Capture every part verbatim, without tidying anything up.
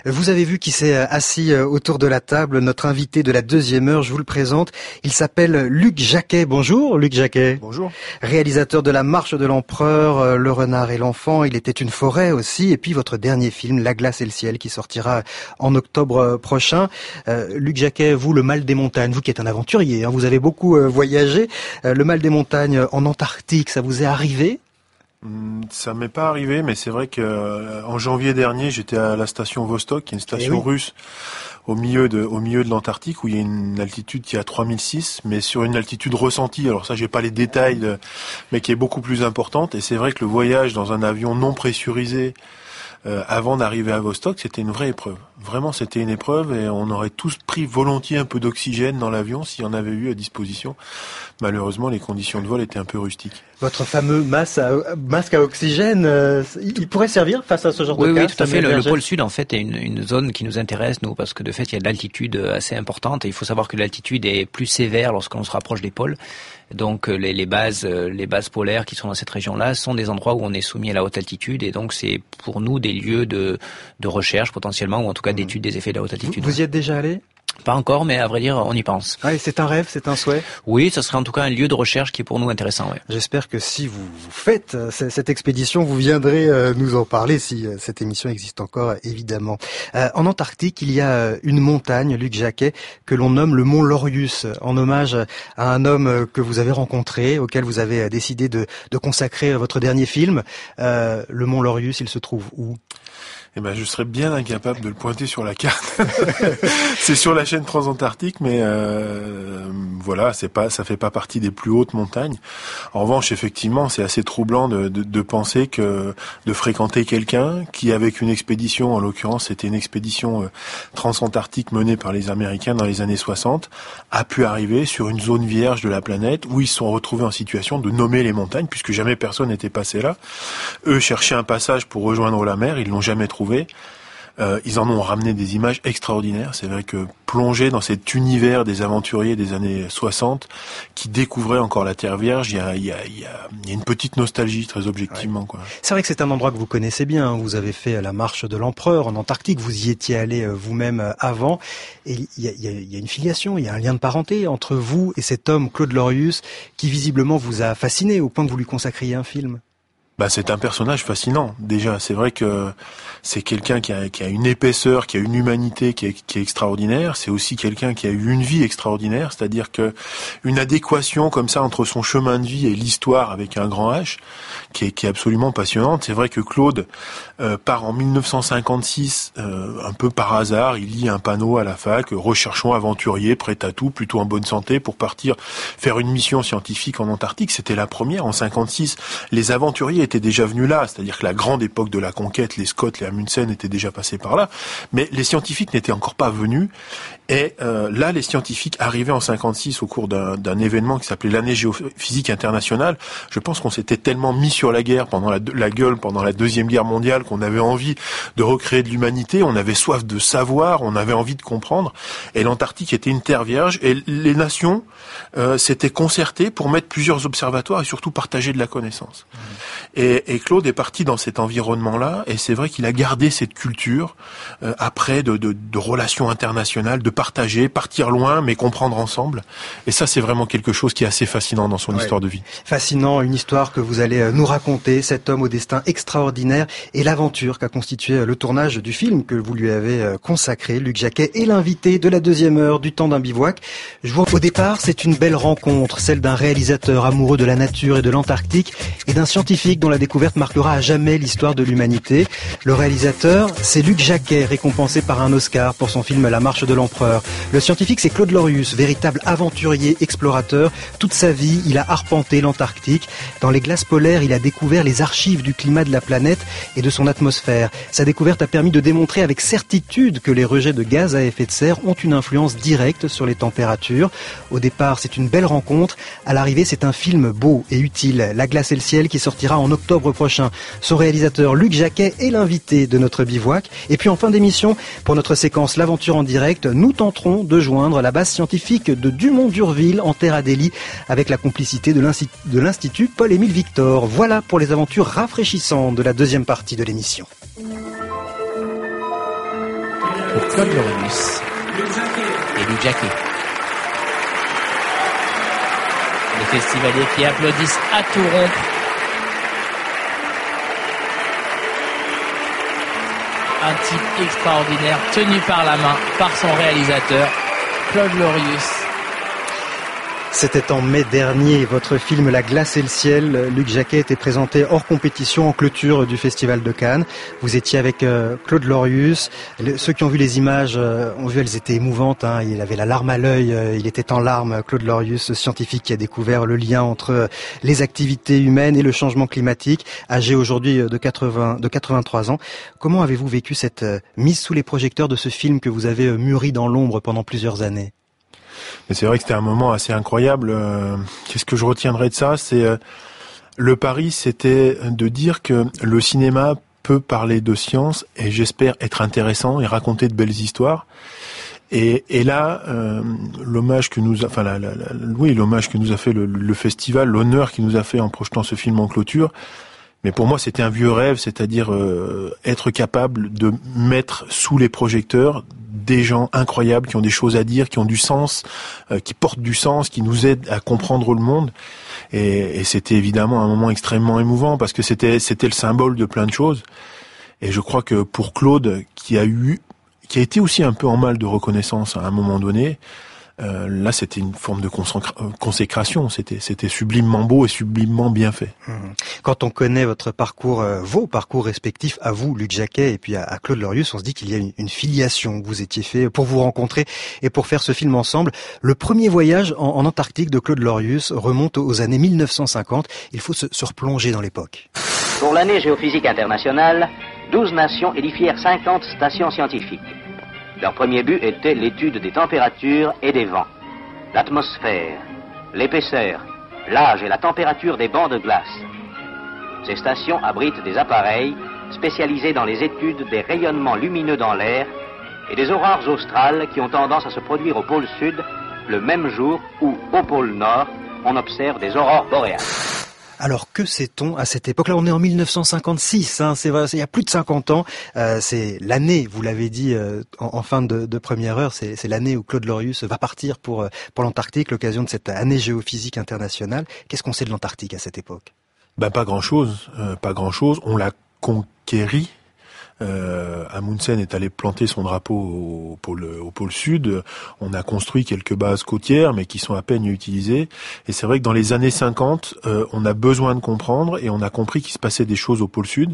Vous avez vu qui s'est assis autour de la table, notre invité de la deuxième heure, je vous le présente. Il s'appelle Luc Jacquet. Bonjour Luc Jacquet. Bonjour. Réalisateur de La Marche de l'Empereur, Le Renard et l'Enfant, Il était une forêt aussi, et puis votre dernier film, La glace et le ciel, qui sortira en octobre prochain. Euh, Luc Jacquet, vous, le mal des montagnes, vous qui êtes un aventurier, hein, vous avez beaucoup euh, voyagé. Euh, le mal des montagnes en Antarctique, ça vous est arrivé ? Ça m'est pas arrivé, mais c'est vrai que euh, en janvier dernier, j'étais à la station Vostok, qui est une station oui. russe au milieu de au milieu de l'Antarctique, où il y a une altitude qui est à trois mille six, mais sur une altitude ressentie. Alors ça, j'ai pas les détails, de, mais qui est beaucoup plus importante. Et c'est vrai que le voyage dans un avion non pressurisé euh, avant d'arriver à Vostok, c'était une vraie épreuve. Vraiment, c'était une épreuve, et on aurait tous pris volontiers un peu d'oxygène dans l'avion s'il y en avait eu à disposition. Malheureusement, les conditions de vol étaient un peu rustiques. Votre fameux masque à, masque à oxygène, euh, il pourrait servir face à ce genre oui, de cas? cas? Oui, tout à fait. Le, le pôle Sud, en fait, est une, une zone qui nous intéresse, nous, parce que de fait, il y a de l'altitude assez importante, et il faut savoir que l'altitude est plus sévère lorsqu'on se rapproche des pôles. Donc, les, les bases, les bases polaires qui sont dans cette région-là sont des endroits où on est soumis à la haute altitude, et donc c'est pour nous des lieux de, de recherche potentiellement, ou en tout cas d'étude des effets de la haute altitude. Vous, vous y êtes déjà allé? Pas encore, mais à vrai dire, on y pense. Ah, c'est un rêve, c'est un souhait? Oui, ça serait en tout cas un lieu de recherche qui est pour nous intéressant. Ouais. J'espère que si vous, vous faites euh, cette expédition, vous viendrez euh, nous en parler, si euh, cette émission existe encore, évidemment. Euh, en Antarctique, il y a une montagne, Luc Jacquet, que l'on nomme le mont Lorius, en hommage à un homme que vous avez rencontré, auquel vous avez décidé de, de consacrer votre dernier film. Euh, le mont Lorius, il se trouve où ? Eh ben, je serais bien incapable de le pointer sur la carte. C'est sur la chaîne transantarctique, mais euh, voilà, c'est pas, ça fait pas partie des plus hautes montagnes. En revanche, effectivement, c'est assez troublant de, de, de penser que de fréquenter quelqu'un qui, avec une expédition, en l'occurrence, c'était une expédition euh, transantarctique menée par les Américains dans les années soixante, a pu arriver sur une zone vierge de la planète où ils se sont retrouvés en situation de nommer les montagnes, puisque jamais personne n'était passé là. Eux cherchaient un passage pour rejoindre la mer, ils l'ont jamais trouvé. Euh, ils en ont ramené des images extraordinaires. C'est vrai que plonger dans cet univers des aventuriers des années soixante qui découvraient encore la Terre Vierge, il y a, il y a, il y a, il y a une petite nostalgie, très objectivement. Ouais. Quoi. C'est vrai que c'est un endroit que vous connaissez bien. Vous avez fait la marche de l'Empereur en Antarctique. Vous y étiez allé vous-même avant. Et il y a, il y a, il y a une filiation, il y a un lien de parenté entre vous et cet homme, Claude Lorius, qui visiblement vous a fasciné au point que vous lui consacriez un film. Bah, c'est un personnage fascinant. Déjà, c'est vrai que c'est quelqu'un qui a, qui a une épaisseur, qui a une humanité qui est, qui est extraordinaire. C'est aussi quelqu'un qui a eu une vie extraordinaire, c'est-à-dire que une adéquation comme ça entre son chemin de vie et l'histoire avec un grand H, qui est, qui est absolument passionnante. C'est vrai que Claude euh, part en mille neuf cent cinquante-six, euh, un peu par hasard, il lit un panneau à la fac, recherchons aventurier, prêt à tout, plutôt en bonne santé, pour partir faire une mission scientifique en Antarctique. C'était la première en cinquante-six. Les aventuriers étaient déjà venus là, c'est-à-dire que la grande époque de la conquête, les Scott, les Amundsen étaient déjà passés par là, mais les scientifiques n'étaient encore pas venus. Et euh, là, les scientifiques arrivaient en cinquante-six au cours d'un, d'un événement qui s'appelait l'année géophysique internationale. Je pense qu'on s'était tellement mis sur la guerre pendant la, la gueule pendant la deuxième guerre mondiale qu'on avait envie de recréer de l'humanité. On avait soif de savoir, on avait envie de comprendre. Et l'Antarctique était une terre vierge. Et les nations euh, s'étaient concertées pour mettre plusieurs observatoires et surtout partager de la connaissance. Mmh. Et, et Claude est parti dans cet environnement-là. Et c'est vrai qu'il a gardé cette culture euh, après de, de, de relations internationales, de partager, partir loin, mais comprendre ensemble. Et ça, c'est vraiment quelque chose qui est assez fascinant dans son ouais. histoire de vie. Fascinant, une histoire que vous allez nous raconter, cet homme au destin extraordinaire et l'aventure qu'a constitué le tournage du film que vous lui avez consacré. Luc Jacquet est l'invité de la deuxième heure du Temps d'un bivouac. Je vois au départ, c'est une belle rencontre, celle d'un réalisateur amoureux de la nature et de l'Antarctique et d'un scientifique dont la découverte marquera à jamais l'histoire de l'humanité. Le réalisateur, c'est Luc Jacquet, récompensé par un Oscar pour son film La Marche de l'Empereur. Le scientifique, c'est Claude Lorius, véritable aventurier, explorateur. Toute sa vie, il a arpenté l'Antarctique. Dans les glaces polaires, il a découvert les archives du climat de la planète et de son atmosphère. Sa découverte a permis de démontrer avec certitude que les rejets de gaz à effet de serre ont une influence directe sur les températures. Au départ, c'est une belle rencontre. À l'arrivée, c'est un film beau et utile. La glace et le ciel qui sortira en octobre prochain. Son réalisateur, Luc Jacquet, est l'invité de notre bivouac. Et puis en fin d'émission, pour notre séquence L'aventure en direct, nous tenterons de joindre la base scientifique de Dumont-d'Urville en Terre Adélie avec la complicité de l'Institut, de l'Institut Paul-Émile Victor. Voilà pour les aventures rafraîchissantes de la deuxième partie de l'émission. pour Claude Lorius et Luc Jacquet. Les festivaliers qui applaudissent à tout rompre. Un type extraordinaire tenu par la main par son réalisateur, Claude Lorius. C'était en mai dernier, votre film La glace et le ciel, Luc Jacquet, était présenté hors compétition en clôture du Festival de Cannes. Vous étiez avec euh, Claude Lorius. Le, ceux qui ont vu les images euh, ont vu, elles étaient émouvantes. Hein. Il avait la larme à l'œil, euh, il était en larmes. Claude Lorius, scientifique qui a découvert le lien entre les activités humaines et le changement climatique, âgé aujourd'hui de, quatre-vingts, de quatre-vingt-trois ans. Comment avez-vous vécu cette euh, mise sous les projecteurs de ce film que vous avez euh, mûri dans l'ombre pendant plusieurs années ? Mais c'est vrai que c'était un moment assez incroyable. Euh, qu'est-ce que je retiendrai de ça ? C'est euh, le pari, c'était de dire que le cinéma peut parler de science et j'espère être intéressant et raconter de belles histoires. Et, et là, euh, l'hommage que nous, a, enfin, la, la, la, oui, l'hommage que nous a fait le, le festival, l'honneur qu'il nous a fait en projetant ce film en clôture. Mais pour moi, c'était un vieux rêve, c'est-à-dire euh, être capable de mettre sous les projecteurs des gens incroyables qui ont des choses à dire, qui ont du sens, euh, qui portent du sens, qui nous aident à comprendre le monde. Et, et c'était évidemment un moment extrêmement émouvant parce que c'était c'était le symbole de plein de choses. Et je crois que pour Claude, qui a eu, qui a été aussi un peu en mal de reconnaissance à un moment donné, Euh, là, c'était une forme de consécration. C'était, c'était sublimement beau et sublimement bien fait. Quand on connaît votre parcours, euh, vos parcours respectifs, à vous, Luc Jacquet, et puis à, à Claude Lorius, on se dit qu'il y a une, une filiation que vous étiez fait pour vous rencontrer et pour faire ce film ensemble. Le premier voyage en, en Antarctique de Claude Lorius remonte aux années mille neuf cent cinquante. Il faut se, se replonger dans l'époque. Pour l'année géophysique internationale, douze nations édifièrent cinquante stations scientifiques. Leur premier but était l'étude des températures et des vents, l'atmosphère, l'épaisseur, l'âge et la température des bancs de glace. Ces stations abritent des appareils spécialisés dans les études des rayonnements lumineux dans l'air et des aurores australes qui ont tendance à se produire au pôle sud le même jour où, au pôle nord, on observe des aurores boréales. Alors que sait-on à cette époque-là ? On est en mille neuf cent cinquante-six, hein, c'est vrai, il y a plus de cinquante ans. Euh, c'est l'année, vous l'avez dit euh, en, en fin de, de première heure, c'est, c'est l'année où Claude Lorius va partir pour, pour l'Antarctique, l'occasion de cette année géophysique internationale. Qu'est-ce qu'on sait de l'Antarctique à cette époque ? Ben pas grand-chose, euh, pas grand-chose. On l'a conquéri. Euh, Amundsen est allé planter son drapeau au pôle, au pôle sud. On a construit quelques bases côtières, mais qui sont à peine utilisées. Et c'est vrai que dans les années cinquante, euh, on a besoin de comprendre et on a compris qu'il se passait des choses au pôle sud.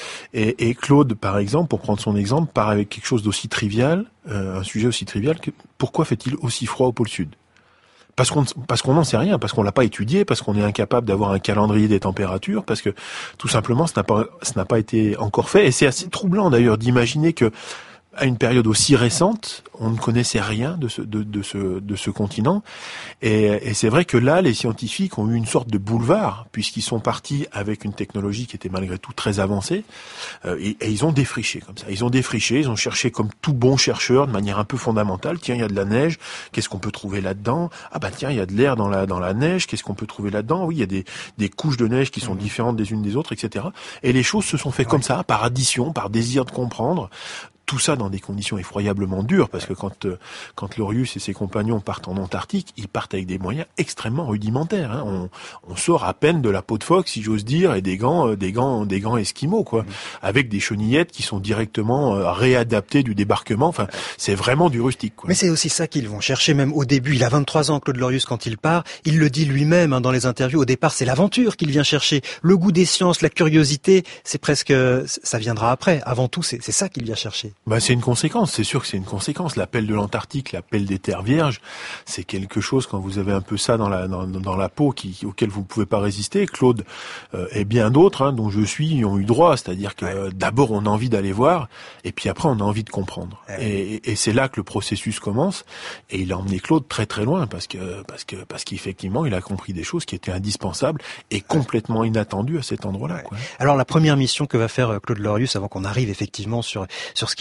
Et, et Claude, par exemple, pour prendre son exemple, part avec quelque chose d'aussi trivial, euh, un sujet aussi trivial que pourquoi fait-il aussi froid au pôle sud ? Parce qu'on parce qu'on n'en sait rien, parce qu'on l'a pas étudié, parce qu'on est incapable d'avoir un calendrier des températures, parce que tout simplement, ça n'a pas ça n'a pas été encore fait. Et c'est assez troublant d'ailleurs d'imaginer que à une période aussi récente, on ne connaissait rien de ce de, de ce de ce continent. Et, et c'est vrai que là, les scientifiques ont eu une sorte de boulevard puisqu'ils sont partis avec une technologie qui était malgré tout très avancée. Euh, et, et ils ont défriché comme ça. Ils ont défriché, ils ont cherché comme tout bon chercheur de manière un peu fondamentale. Tiens, il y a de la neige. Qu'est-ce qu'on peut trouver là-dedans ? Ah bah tiens, il y a de l'air dans la dans la neige. Qu'est-ce qu'on peut trouver là-dedans ? Oui, il y a des des couches de neige qui sont différentes des unes des autres, et cetera. Et les choses se sont faites comme ça, par addition, par désir de comprendre. Tout ça dans des conditions effroyablement dures, parce que quand euh, quand Lorius et ses compagnons partent en Antarctique, ils partent avec des moyens extrêmement rudimentaires. Hein. On, on sort à peine de la peau de phoque, si j'ose dire, et des gants, euh, des gants, des gants esquimaux, quoi, mmh. avec des chenillettes qui sont directement euh, réadaptées du débarquement. Enfin, c'est vraiment du rustique, quoi. Mais c'est aussi ça qu'ils vont chercher, même au début. Il a vingt-trois ans, Claude Lorius, quand il part. Il le dit lui-même hein, dans les interviews. Au départ, c'est l'aventure qu'il vient chercher, le goût des sciences, la curiosité. C'est presque, ça viendra après. Avant tout, c'est, c'est ça qu'il vient chercher. Bah, c'est une conséquence, c'est sûr que c'est une conséquence. L'appel de l'Antarctique, l'appel des terres vierges, c'est quelque chose quand vous avez un peu ça dans la dans, dans la peau qui, auquel vous ne pouvez pas résister. Claude euh, et bien d'autres, hein, dont je suis, ont eu droit. C'est-à-dire que ouais. euh, d'abord on a envie d'aller voir, et puis après on a envie de comprendre. Ouais. Et, et c'est là que le processus commence. Et il a emmené Claude très très loin parce que parce que parce qu'effectivement il a compris des choses qui étaient indispensables et complètement inattendues à cet endroit-là. Ouais. Quoi. Alors la première mission que va faire Claude Lorius, avant qu'on arrive effectivement sur sur ce qu'il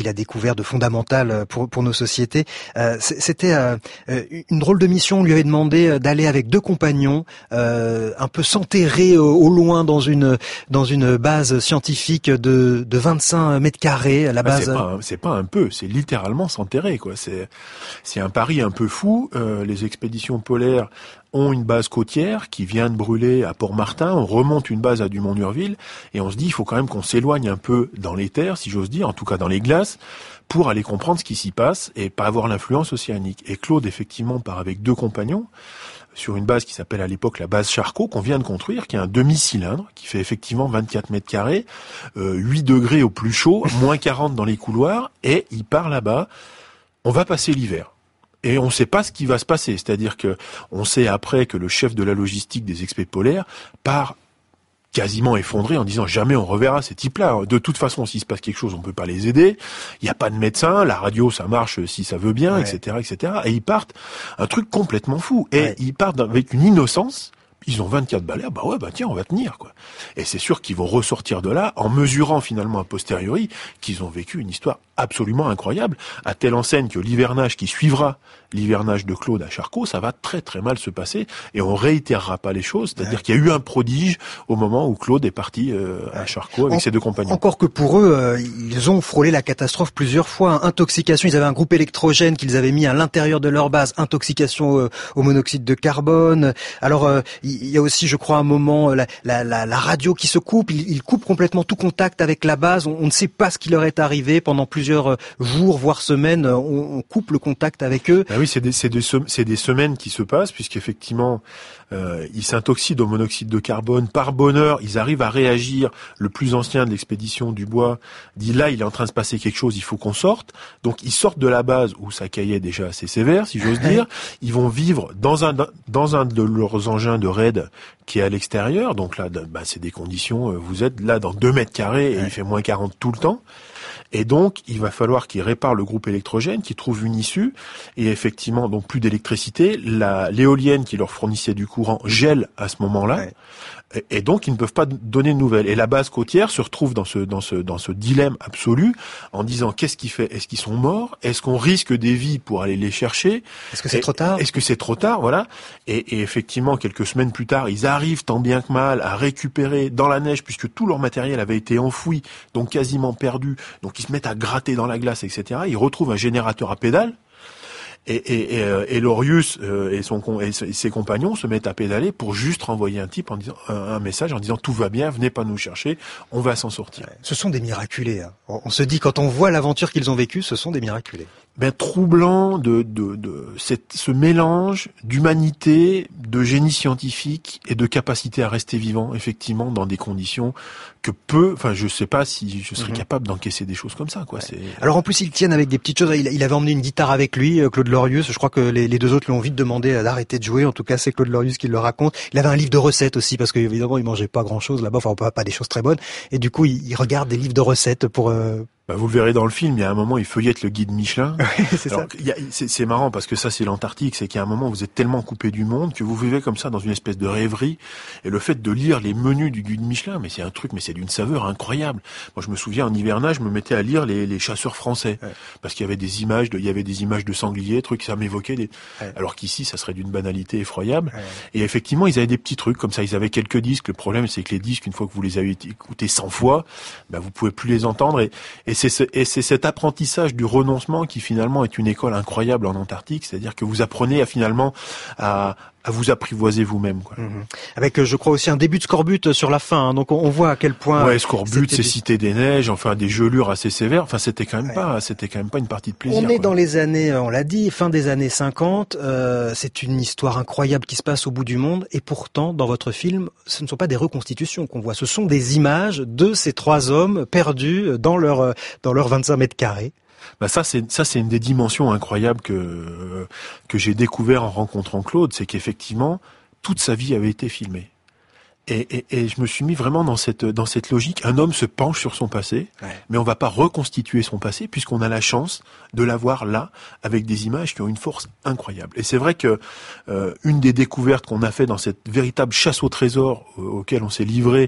qu'il a découvert de fondamental pour pour nos sociétés. Euh, c'était euh, une drôle de mission. On lui avait demandé d'aller avec deux compagnons, euh, un peu s'enterrer au, au loin dans une dans une base scientifique de de vingt-cinq mètres carrés. La base. Ah, c'est pas c'est pas un peu, c'est littéralement s'enterrer quoi. C'est c'est un pari un peu fou. Euh, les expéditions polaires ont une base côtière qui vient de brûler à Port-Martin, on remonte une base à Dumont-d'Urville, et on se dit il faut quand même qu'on s'éloigne un peu dans les terres, si j'ose dire, en tout cas dans les glaces, pour aller comprendre ce qui s'y passe et pas avoir l'influence océanique. Et Claude, effectivement, part avec deux compagnons sur une base qui s'appelle à l'époque la base Charcot, qu'on vient de construire, qui est un demi-cylindre, qui fait effectivement vingt-quatre mètres carrés, euh, huit degrés au plus chaud, moins quarante dans les couloirs, et il part là-bas. On va passer l'hiver. Et on ne sait pas ce qui va se passer, c'est-à-dire que on sait après que le chef de la logistique des expéditions polaires part quasiment effondré en disant jamais on reverra ces types-là. De toute façon, s'il se passe quelque chose, on peut pas les aider. Il n'y a pas de médecin, la radio ça marche si ça veut bien, ouais. et cetera, et cetera. Et ils partent un truc complètement fou. Et ouais. ils partent avec une innocence. Ils ont vingt-quatre balais, bah ouais, bah tiens, on va tenir, quoi. Et c'est sûr qu'ils vont ressortir de là en mesurant finalement a posteriori qu'ils ont vécu une histoire absolument incroyable, à telle enseigne que l'hivernage qui suivra l'hivernage de Claude à Charcot, ça va très très mal se passer et on réitérera pas les choses, c'est-à-dire ouais. qu'il y a eu un prodige au moment où Claude est parti euh, à Charcot avec en, ses deux compagnons. Encore que pour eux, euh, ils ont frôlé la catastrophe plusieurs fois. Intoxication, ils avaient un groupe électrogène qu'ils avaient mis à l'intérieur de leur base, intoxication euh, au monoxyde de carbone. Alors euh, il y a aussi, je crois, un moment la, la, la, la radio qui se coupe, ils, ils coupent complètement tout contact avec la base. On, on ne sait pas ce qui leur est arrivé pendant plusieurs jours, voire semaines. On, on coupe le contact avec eux. Ah oui, c'est des, c'est des, c'est des semaines qui se passent, puisqu'effectivement, euh, ils s'intoxident au monoxyde de carbone. Par bonheur, ils arrivent à réagir. Le plus ancien de l'expédition Dubois dit là, il est en train de se passer quelque chose, il faut qu'on sorte. Donc, ils sortent de la base où ça caillait déjà assez sévère, si j'ose dire. Ils vont vivre dans un, dans un de leurs engins de raid qui est à l'extérieur. Donc là, bah, c'est des conditions, vous êtes là dans deux mètres carrés et il fait moins quarante tout le temps. Et donc, il va falloir qu'ils réparent le groupe électrogène, qu'ils trouvent une issue. Et effectivement, donc plus d'électricité. La, l'éolienne qui leur fournissait du courant gèle à ce moment-là. Ouais. Et, et donc, ils ne peuvent pas donner de nouvelles. Et la base côtière se retrouve dans ce, dans ce, dans ce dilemme absolu en disant qu'est-ce qui fait? Est-ce qu'ils sont morts? Est-ce qu'on risque des vies pour aller les chercher? Est-ce que c'est et, trop tard? Est-ce que c'est trop tard? Voilà. Et, et effectivement, quelques semaines plus tard, ils arrivent tant bien que mal à récupérer dans la neige puisque tout leur matériel avait été enfoui, donc quasiment perdu. Donc, ils se mettent à gratter dans la glace, et cetera. Ils retrouvent un générateur à pédales. Et, et, et, et Lorius euh, et, son, et ses compagnons se mettent à pédaler pour juste renvoyer un type en disant un, un message en disant tout va bien, venez pas nous chercher, on va s'en sortir. Ce sont des miraculés. Hein. On se dit quand on voit l'aventure qu'ils ont vécue, ce sont des miraculés. Ben troublant de, de, de cette, ce mélange d'humanité, de génie scientifique et de capacité à rester vivant, effectivement, dans des conditions que peu, enfin, je sais pas si je serais mmh. capable d'encaisser des choses comme ça, quoi. Ouais. C'est... Alors en plus, ils tiennent avec des petites choses. Il, il avait emmené une guitare avec lui, Claude Lorius. Je crois que les, les deux autres lui ont vite demandé d'arrêter de jouer. En tout cas, c'est Claude Lorius qui le raconte. Il avait un livre de recettes aussi, parce qu'évidemment, il mangeait pas grand-chose là-bas, enfin, pas, pas des choses très bonnes. Et du coup, il, il regarde des livres de recettes pour... Euh, Bah vous le verrez dans le film, il y a un moment, il feuillette le guide Michelin. Oui, c'est Alors, ça. Il y a, c'est, c'est marrant parce que ça, c'est l'Antarctique, c'est qu'il y a un moment où vous êtes tellement coupé du monde que vous vivez comme ça dans une espèce de rêverie. Et le fait de lire les menus du guide Michelin, mais c'est un truc, mais c'est d'une saveur incroyable. Moi, je me souviens, en hivernage, je me mettais à lire les, les chasseurs français. Ouais. Parce qu'il y avait des images de, il y avait des images de sangliers, trucs, ça m'évoquait des, ouais. alors qu'ici, ça serait d'une banalité effroyable. Ouais. Et effectivement, ils avaient des petits trucs comme ça, ils avaient quelques disques. Le problème, c'est que les disques, une fois que vous les avez écoutés cent fois, bah, vous pouvez plus les entendre et, et c'est, et c'est cet apprentissage du renoncement qui finalement est une école incroyable en Antarctique, c'est-à-dire que vous apprenez à finalement à, à vous apprivoiser vous-même, quoi. Mmh. Avec, je crois aussi un début de scorbut sur la fin, hein. Donc on, on voit à quel point. Ouais, scorbut, c'est Cité des Neiges, enfin des gelures assez sévères. Enfin, c'était quand même ouais. pas, c'était quand même pas une partie de plaisir. On est quoi. dans les années, on l'a dit, fin des années cinquante. Euh, c'est une histoire incroyable qui se passe au bout du monde, et pourtant, dans votre film, ce ne sont pas des reconstitutions qu'on voit, ce sont des images de ces trois hommes perdus dans leur dans leurs vingt-cinq mètres carrés. Bah ça c'est ça c'est une des dimensions incroyables que euh, que j'ai découvert en rencontrant Claude, c'est qu'effectivement toute sa vie avait été filmée. Et, et, et je me suis mis vraiment dans cette dans cette logique. Un homme se penche sur son passé, ouais. mais on va pas reconstituer son passé puisqu'on a la chance de l'avoir là avec des images qui ont une force incroyable. Et c'est vrai que euh, une des découvertes qu'on a fait dans cette véritable chasse au trésor euh, auquel on s'est livré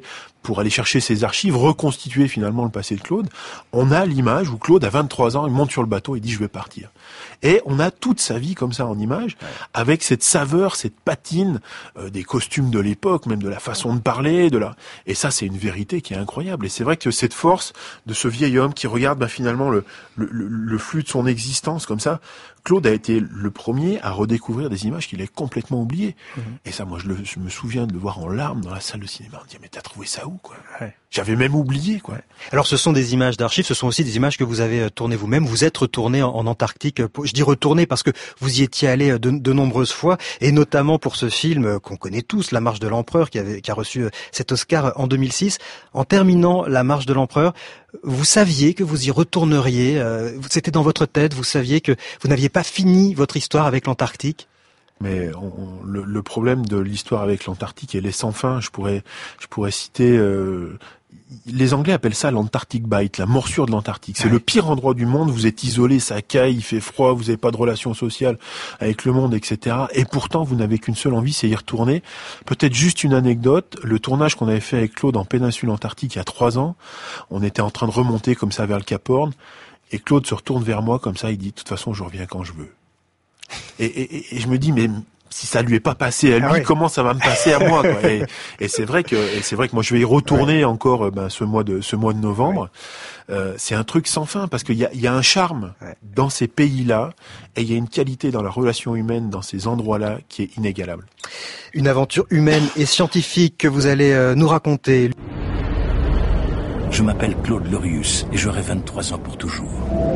pour aller chercher ses archives, reconstituer finalement le passé de Claude, on a l'image où Claude, à vingt-trois ans, il monte sur le bateau et dit « je vais partir ». Et on a toute sa vie comme ça en image, avec cette saveur, cette patine euh, des costumes de l'époque, même de la façon de parler, de la. Et ça, c'est une vérité qui est incroyable. Et c'est vrai que cette force de ce vieil homme qui regarde bah, finalement le, le, le flux de son existence comme ça, Claude a été le premier à redécouvrir des images qu'il avait complètement oubliées. Mmh. Et ça, moi, je, le, je me souviens de le voir en larmes dans la salle de cinéma. On me dit, mais t'as trouvé ça où, quoi? Ouais. J'avais même oublié, quoi. Alors, ce sont des images d'archives, ce sont aussi des images que vous avez tournées vous-même. Vous êtes retourné en, en Antarctique. Je dis retourné parce que vous y étiez allé de, de nombreuses fois, et notamment pour ce film qu'on connaît tous, La Marche de l'Empereur, qui, avait, qui a reçu cet Oscar en deux mille six. En terminant La Marche de l'Empereur, vous saviez que vous y retourneriez, euh, c'était dans votre tête, vous saviez que vous n'aviez pas fini votre histoire avec l'Antarctique? Mais on, on, le, le problème de l'histoire avec l'Antarctique, elle est sans fin. Je pourrais, je pourrais citer... Euh, les Anglais appellent ça l'Antarctic Bite, la morsure de l'Antarctique. C'est ouais. le pire endroit du monde, vous êtes isolé, ça caille, il fait froid, vous n'avez pas de relations sociales avec le monde, et cetera. Et pourtant, vous n'avez qu'une seule envie, c'est y retourner. Peut-être juste une anecdote, le tournage qu'on avait fait avec Claude en péninsule Antarctique il y a trois ans, on était en train de remonter comme ça vers le Cap Horn, et Claude se retourne vers moi comme ça, il dit, de toute façon, je reviens quand je veux. Et, et, et je me dis, mais... si ça lui est pas passé à lui, ah ouais. comment ça va me passer à moi, quoi. Et, et c'est vrai que, et c'est vrai que moi je vais y retourner ouais. encore, ben, ce mois de, ce mois de novembre. Ouais. Euh, c'est un truc sans fin parce qu'il y a, il y a un charme ouais. dans ces pays-là et il y a une qualité dans la relation humaine dans ces endroits-là qui est inégalable. Une aventure humaine et scientifique que vous allez euh, nous raconter. Je m'appelle Claude Lorius et j'aurai vingt-trois ans pour toujours.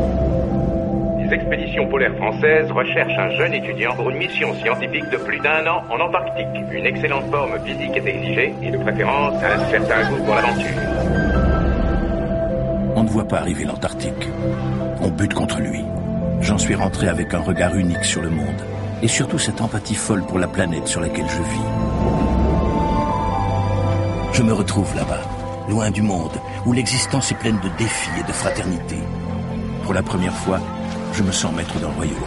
Les expéditions polaires françaises recherchent un jeune étudiant pour une mission scientifique de plus d'un an en Antarctique. Une excellente forme physique est exigée et de préférence un certain goût pour l'aventure. On ne voit pas arriver l'Antarctique. On bute contre lui. J'en suis rentré avec un regard unique sur le monde et surtout cette empathie folle pour la planète sur laquelle je vis. Je me retrouve là-bas, loin du monde, où l'existence est pleine de défis et de fraternité. Pour la première fois, je me sens maître d'un royaume.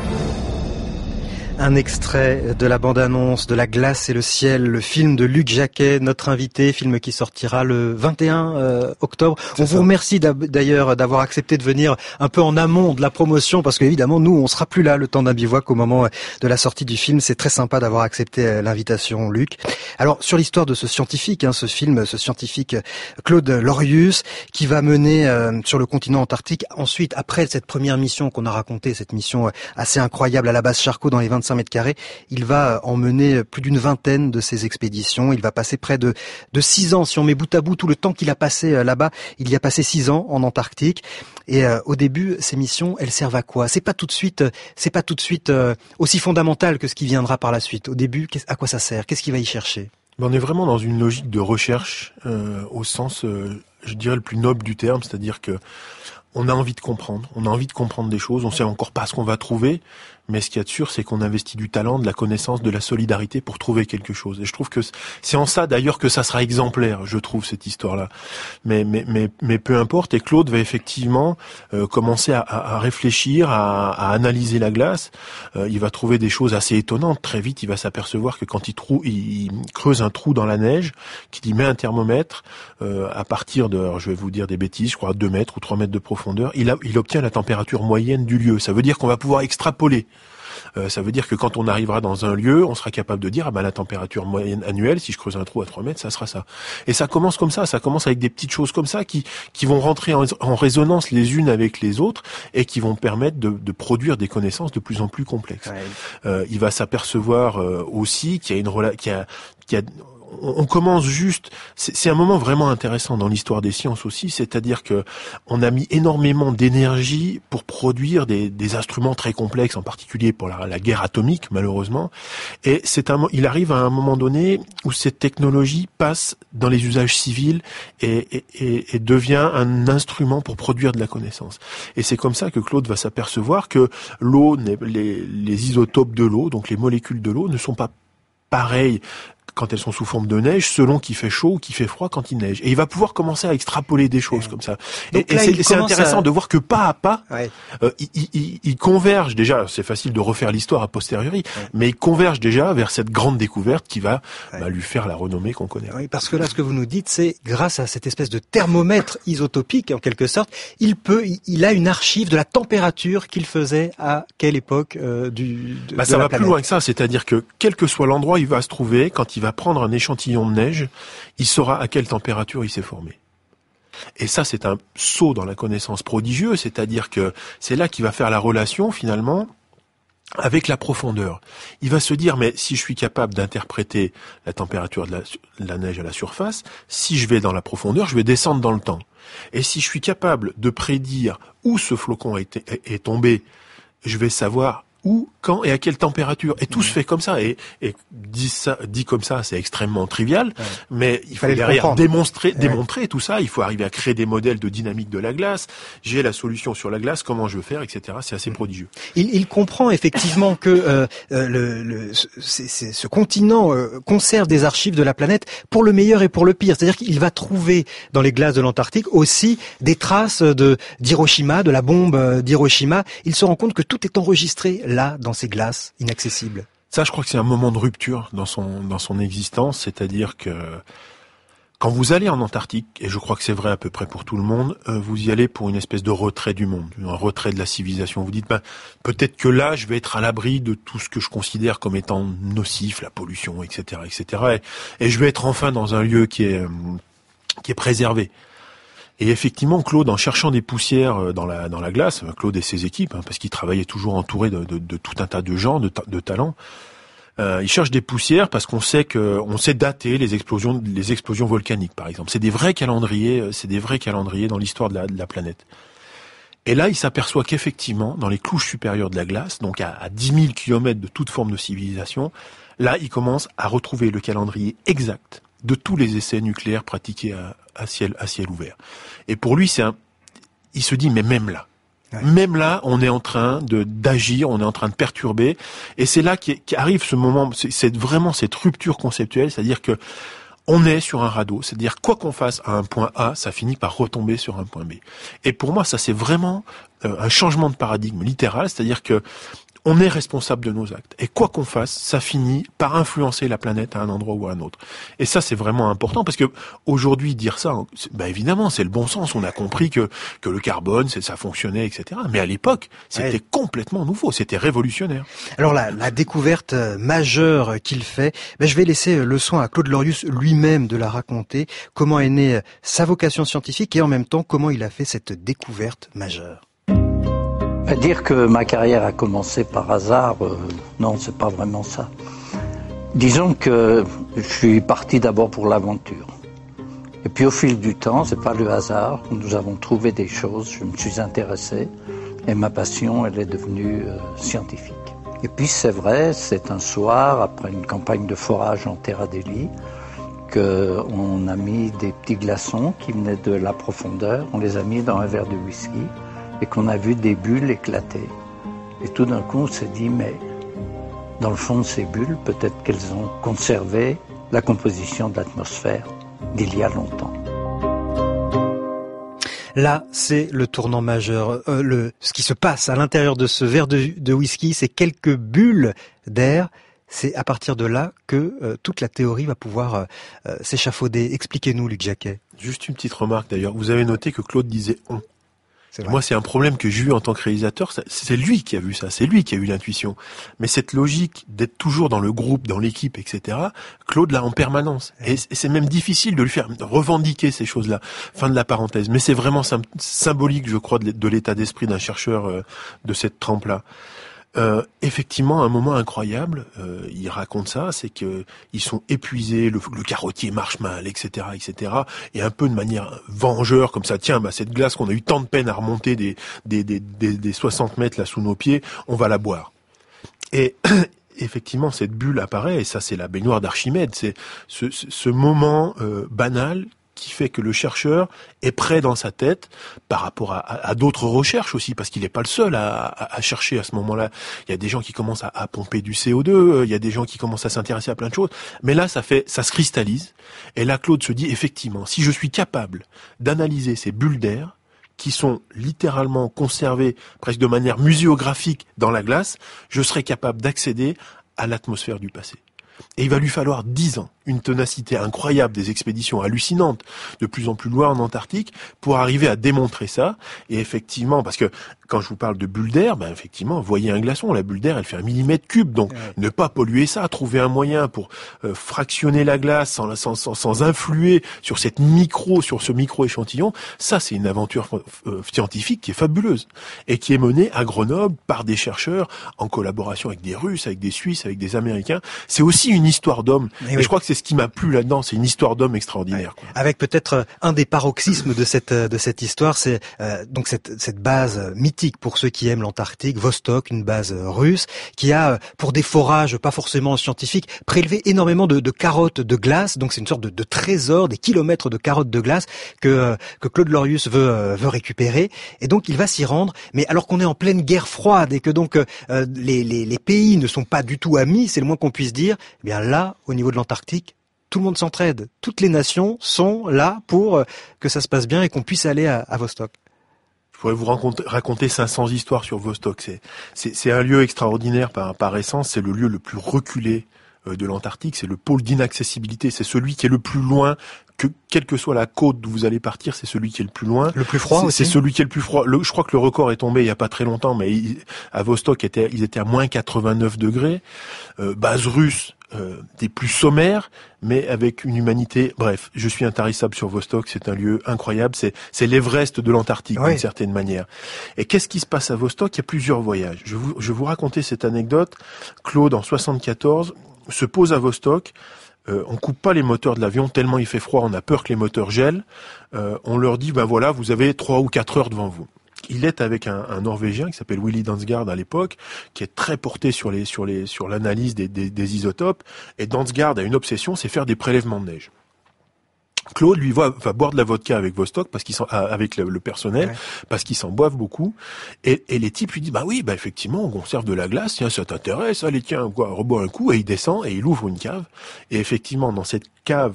Un extrait de la bande-annonce de La glace et le ciel, le film de Luc Jacquet, notre invité, film qui sortira le vingt et un euh, octobre. C'est On ça. vous remercie d'ailleurs d'avoir accepté de venir un peu en amont de la promotion, parce qu'évidemment, nous, on sera plus là le temps d'un bivouac au moment de la sortie du film. C'est très sympa d'avoir accepté l'invitation, Luc. Alors, sur l'histoire de ce scientifique, hein, ce film, ce scientifique Claude Lorius, qui va mener euh, sur le continent antarctique, ensuite, après cette première mission qu'on a racontée, cette mission assez incroyable à la base Charcot dans les vingt-cinq mètres carrés, il va emmener plus d'une vingtaine de ces expéditions. Il va passer près de, de six ans. Si on met bout à bout tout le temps qu'il a passé là-bas, il y a passé six ans en Antarctique. Et euh, au début, ces missions, elles servent à quoi? C'est pas tout de suite, c'est pas tout de suite euh, aussi fondamental que ce qui viendra par la suite. Au début, à quoi ça sert? Qu'est-ce qu'il va y chercher? On est vraiment dans une logique de recherche euh, au sens, euh, je dirais, le plus noble du terme, c'est-à-dire que on a envie de comprendre, on a envie de comprendre des choses, on sait encore pas ce qu'on va trouver, mais ce qu'il y a de sûr, c'est qu'on investit du talent, de la connaissance, de la solidarité pour trouver quelque chose. Et je trouve que c'est en ça d'ailleurs que ça sera exemplaire, je trouve, cette histoire-là. Mais mais mais mais peu importe. Et Claude va effectivement euh, commencer à, à réfléchir, à, à analyser la glace. Euh, il va trouver des choses assez étonnantes. Très vite, il va s'apercevoir que quand il, trou, il, il creuse un trou dans la neige, qu'il y met un thermomètre euh, à partir de, alors je vais vous dire des bêtises, je crois deux mètres ou trois mètres de profondeur, il, a, il obtient la température moyenne du lieu. Ça veut dire qu'on va pouvoir extrapoler. Euh, ça veut dire que quand on arrivera dans un lieu, on sera capable de dire, ah ben la température moyenne annuelle, si je creuse un trou à trois mètres, ça sera ça. Et ça commence comme ça, ça commence avec des petites choses comme ça qui qui vont rentrer en, en résonance les unes avec les autres et qui vont permettre de, de produire des connaissances de plus en plus complexes. Ouais. Euh, il va s'apercevoir euh, aussi qu'il y a une rela- qu'il y a, qu'il y a on commence juste, c'est un moment vraiment intéressant dans l'histoire des sciences aussi, c'est-à-dire que on a mis énormément d'énergie pour produire des, des instruments très complexes, en particulier pour la, la guerre atomique, malheureusement. Et c'est un, il arrive à un moment donné où cette technologie passe dans les usages civils et, et, et, et devient un instrument pour produire de la connaissance. Et c'est comme ça que Claude va s'apercevoir que l'eau, les, les isotopes de l'eau, donc les molécules de l'eau, ne sont pas pareilles quand elles sont sous forme de neige, selon qu'il fait chaud ou qu'il fait froid quand il neige. Et il va pouvoir commencer à extrapoler des choses ouais. comme ça. Donc et, là, et c'est, c'est intéressant à... de voir que pas à pas, ouais. euh, ils, ils, ils convergent déjà. C'est facile de refaire l'histoire a posteriori, ouais. mais ils convergent déjà vers cette grande découverte qui va ouais. bah, lui faire la renommée qu'on connaît. Oui, parce que là, ce que vous nous dites, c'est grâce à cette espèce de thermomètre isotopique, en quelque sorte, il peut, il a une archive de la température qu'il faisait à quelle époque euh, du. De, bah, de ça la va planète. Plus loin que ça, c'est-à-dire que quel que soit l'endroit où il va se trouver, quand il va prendre un échantillon de neige, il saura à quelle température il s'est formé. Et ça, c'est un saut dans la connaissance prodigieux, c'est-à-dire que c'est là qu'il va faire la relation, finalement, avec la profondeur. Il va se dire, mais si je suis capable d'interpréter la température de la, de la neige à la surface, si je vais dans la profondeur, je vais descendre dans le temps. Et si je suis capable de prédire où ce flocon a été, est, est tombé, je vais savoir où, quand et à quelle température. Et tout mmh. se fait comme ça. Et, et dit, ça, dit comme ça, c'est extrêmement trivial, ouais. mais il faut derrière démontrer, ouais. démontrer tout ça. Il faut arriver à créer des modèles de dynamique de la glace. J'ai la solution sur la glace, comment je veux faire, et cetera. C'est assez mmh. prodigieux. Il, il comprend effectivement que euh, le, le, c'est, c'est, ce continent euh, conserve des archives de la planète pour le meilleur et pour le pire. C'est-à-dire qu'il va trouver dans les glaces de l'Antarctique aussi des traces de d'Hiroshima, de la bombe d'Hiroshima. Il se rend compte que tout est enregistré là, dans ces glaces inaccessibles. Ça, je crois que c'est un moment de rupture dans son dans son existence, c'est-à-dire que quand vous allez en Antarctique, et je crois que c'est vrai à peu près pour tout le monde, euh, vous y allez pour une espèce de retrait du monde, un retrait de la civilisation. Vous dites, ben, peut-être que là, je vais être à l'abri de tout ce que je considère comme étant nocif, la pollution, et cetera, et cetera. Et, et je vais être enfin dans un lieu qui est euh, qui est préservé. Et effectivement, Claude, en cherchant des poussières dans la dans la glace, Claude et ses équipes, hein, parce qu'il travaillait toujours entouré de, de, de tout un tas de gens, de, ta, de talents, euh, il cherche des poussières parce qu'on sait que on sait dater les explosions les explosions volcaniques, par exemple. C'est des vrais calendriers, c'est des vrais calendriers dans l'histoire de la, de la planète. Et là, il s'aperçoit qu'effectivement, dans les couches supérieures de la glace, donc à, à dix mille kilomètres de toute forme de civilisation, là, il commence à retrouver le calendrier exact de tous les essais nucléaires pratiqués à, à ciel à ciel ouvert. Et pour lui, c'est un, il se dit, mais même là, ouais. même là, on est en train de d'agir, on est en train de perturber, et c'est là qu'arrive ce moment, c'est, c'est vraiment cette rupture conceptuelle, c'est-à-dire que on est sur un radeau, c'est-à-dire quoi qu'on fasse à un point A, ça finit par retomber sur un point B. Et pour moi, ça c'est vraiment euh, un changement de paradigme littéral, c'est-à-dire que on est responsable de nos actes. Et quoi qu'on fasse, ça finit par influencer la planète à un endroit ou à un autre. Et ça, c'est vraiment important, parce que aujourd'hui, dire ça, bah évidemment, c'est le bon sens. On a compris que que le carbone, c'est, ça fonctionnait, et cetera. Mais à l'époque, c'était ouais. complètement nouveau, c'était révolutionnaire. Alors la, la découverte majeure qu'il fait, ben je vais laisser le soin à Claude Lorius lui-même de la raconter. Comment est née sa vocation scientifique et en même temps, comment il a fait cette découverte majeure. À dire que ma carrière a commencé par hasard, euh, non, c'est pas vraiment ça. Disons que je suis parti d'abord pour l'aventure. Et puis au fil du temps, c'est pas le hasard, nous avons trouvé des choses, je me suis intéressé, et ma passion, elle est devenue euh, scientifique. Et puis c'est vrai, c'est un soir, après une campagne de forage en Terre Adélie, qu'on a mis des petits glaçons qui venaient de la profondeur, on les a mis dans un verre de whisky, et qu'on a vu des bulles éclater. Et tout d'un coup, on s'est dit, mais dans le fond de ces bulles, peut-être qu'elles ont conservé la composition de l'atmosphère d'il y a longtemps. Là, c'est le tournant majeur. Euh, le, ce qui se passe à l'intérieur de ce verre de, de whisky, c'est quelques bulles d'air. C'est à partir de là que euh, toute la théorie va pouvoir euh, euh, s'échafauder. Expliquez-nous, Luc Jacquet. Juste une petite remarque d'ailleurs. Vous avez noté que Claude disait « on ». Moi, c'est un problème que j'ai eu en tant que réalisateur. C'est lui qui a vu ça, c'est lui qui a eu l'intuition. Mais cette logique d'être toujours dans le groupe, dans l'équipe, et cetera, Claude l'a en permanence. Et c'est même difficile de lui faire revendiquer ces choses-là. Fin de la parenthèse. Mais c'est vraiment symbolique, je crois, de l'état d'esprit d'un chercheur de cette trempe-là. Euh, effectivement, un moment incroyable, euh, il raconte ça, c'est que ils sont épuisés, le, le carottier marche mal, et cetera, et cetera. Et un peu de manière vengeur, comme ça, tiens, bah cette glace qu'on a eu tant de peine à remonter des des des des, des soixante mètres là sous nos pieds, on va la boire. Et effectivement, cette bulle apparaît, et ça, c'est la baignoire d'Archimède. C'est ce, ce, ce moment euh, banal qui fait que le chercheur est prêt dans sa tête par rapport à, à, à d'autres recherches aussi, parce qu'il n'est pas le seul à, à, à chercher à ce moment-là. Il y a des gens qui commencent à, à pomper du C O deux, il y a des gens qui commencent à s'intéresser à plein de choses, mais là ça fait, ça se cristallise, et là Claude se dit effectivement, si je suis capable d'analyser ces bulles d'air qui sont littéralement conservées presque de manière muséographique dans la glace, je serai capable d'accéder à l'atmosphère du passé. Et il va lui falloir dix ans, une ténacité incroyable, des expéditions hallucinantes, de plus en plus loin en Antarctique, pour arriver à démontrer ça. Et effectivement, parce que quand je vous parle de bulle d'air, ben effectivement, voyez un glaçon, la bulle d'air, elle fait un millimètre cube, donc ouais. ne pas polluer ça, trouver un moyen pour euh, fractionner la glace sans, sans, sans, sans influer sur cette micro, sur ce micro-échantillon, ça c'est une aventure euh, scientifique qui est fabuleuse, et qui est menée à Grenoble par des chercheurs, en collaboration avec des Russes, avec des Suisses, avec des Américains. C'est aussi une histoire d'homme, et, et oui. je crois que c'est ce qui m'a plu là-dedans, c'est une histoire d'homme extraordinaire. Ouais. Avec peut-être un des paroxysmes de cette de cette histoire, c'est euh, donc cette cette base mythique pour ceux qui aiment l'Antarctique, Vostok, une base russe, qui a, pour des forages pas forcément scientifiques, prélevé énormément de, de carottes de glace. Donc c'est une sorte de, de trésor, des kilomètres de carottes de glace que que Claude Lorius veut veut récupérer. Et donc il va s'y rendre. Mais alors qu'on est en pleine guerre froide et que donc euh, les, les les pays ne sont pas du tout amis, c'est le moins qu'on puisse dire. Eh bien là, au niveau de l'Antarctique, tout le monde s'entraide. Toutes les nations sont là pour que ça se passe bien et qu'on puisse aller à, à Vostok. Je pourrais vous raconter, raconter cinq cents histoires sur Vostok. C'est, c'est, c'est un lieu extraordinaire par, par essence. C'est le lieu le plus reculé euh, de l'Antarctique. C'est le pôle d'inaccessibilité. C'est celui qui est le plus loin. Que, quelle que soit la côte d'où vous allez partir, c'est celui qui est le plus loin. Le plus froid c'est, aussi. C'est celui qui est le plus froid. Le, je crois que le record est tombé il y a pas très longtemps, mais il, à Vostok, était, ils étaient à moins quatre-vingt-neuf degrés. Euh, base russe. Euh, des plus sommaires, mais avec une humanité. Bref, je suis intarissable sur Vostok, c'est un lieu incroyable, c'est, c'est l'Everest de l'Antarctique, oui. d'une certaine manière. Et qu'est-ce qui se passe à Vostok ? Il y a plusieurs voyages. Je vous, je vais vous raconter cette anecdote. Claude, en soixante-quatorze, se pose à Vostok. Euh, on coupe pas les moteurs de l'avion tellement il fait froid, on a peur que les moteurs gèlent. Euh, on leur dit, ben voilà, vous avez trois ou quatre heures devant vous. Il est avec un, un Norvégien qui s'appelle Willy Dansgaard à l'époque, qui est très porté sur les sur les sur l'analyse des, des, des isotopes. Et Dansgaard a une obsession, c'est faire des prélèvements de neige. Claude lui va, va boire de la vodka avec Vostok parce qu'ils sont avec le, le personnel, ouais. parce qu'ils s'en boivent beaucoup. Et, et les types lui disent bah oui, bah effectivement, on conserve de la glace, tiens, ça t'intéresse, allez tiens, quoi, rebois un coup. Et il descend et il ouvre une cave. Et effectivement, dans cette cave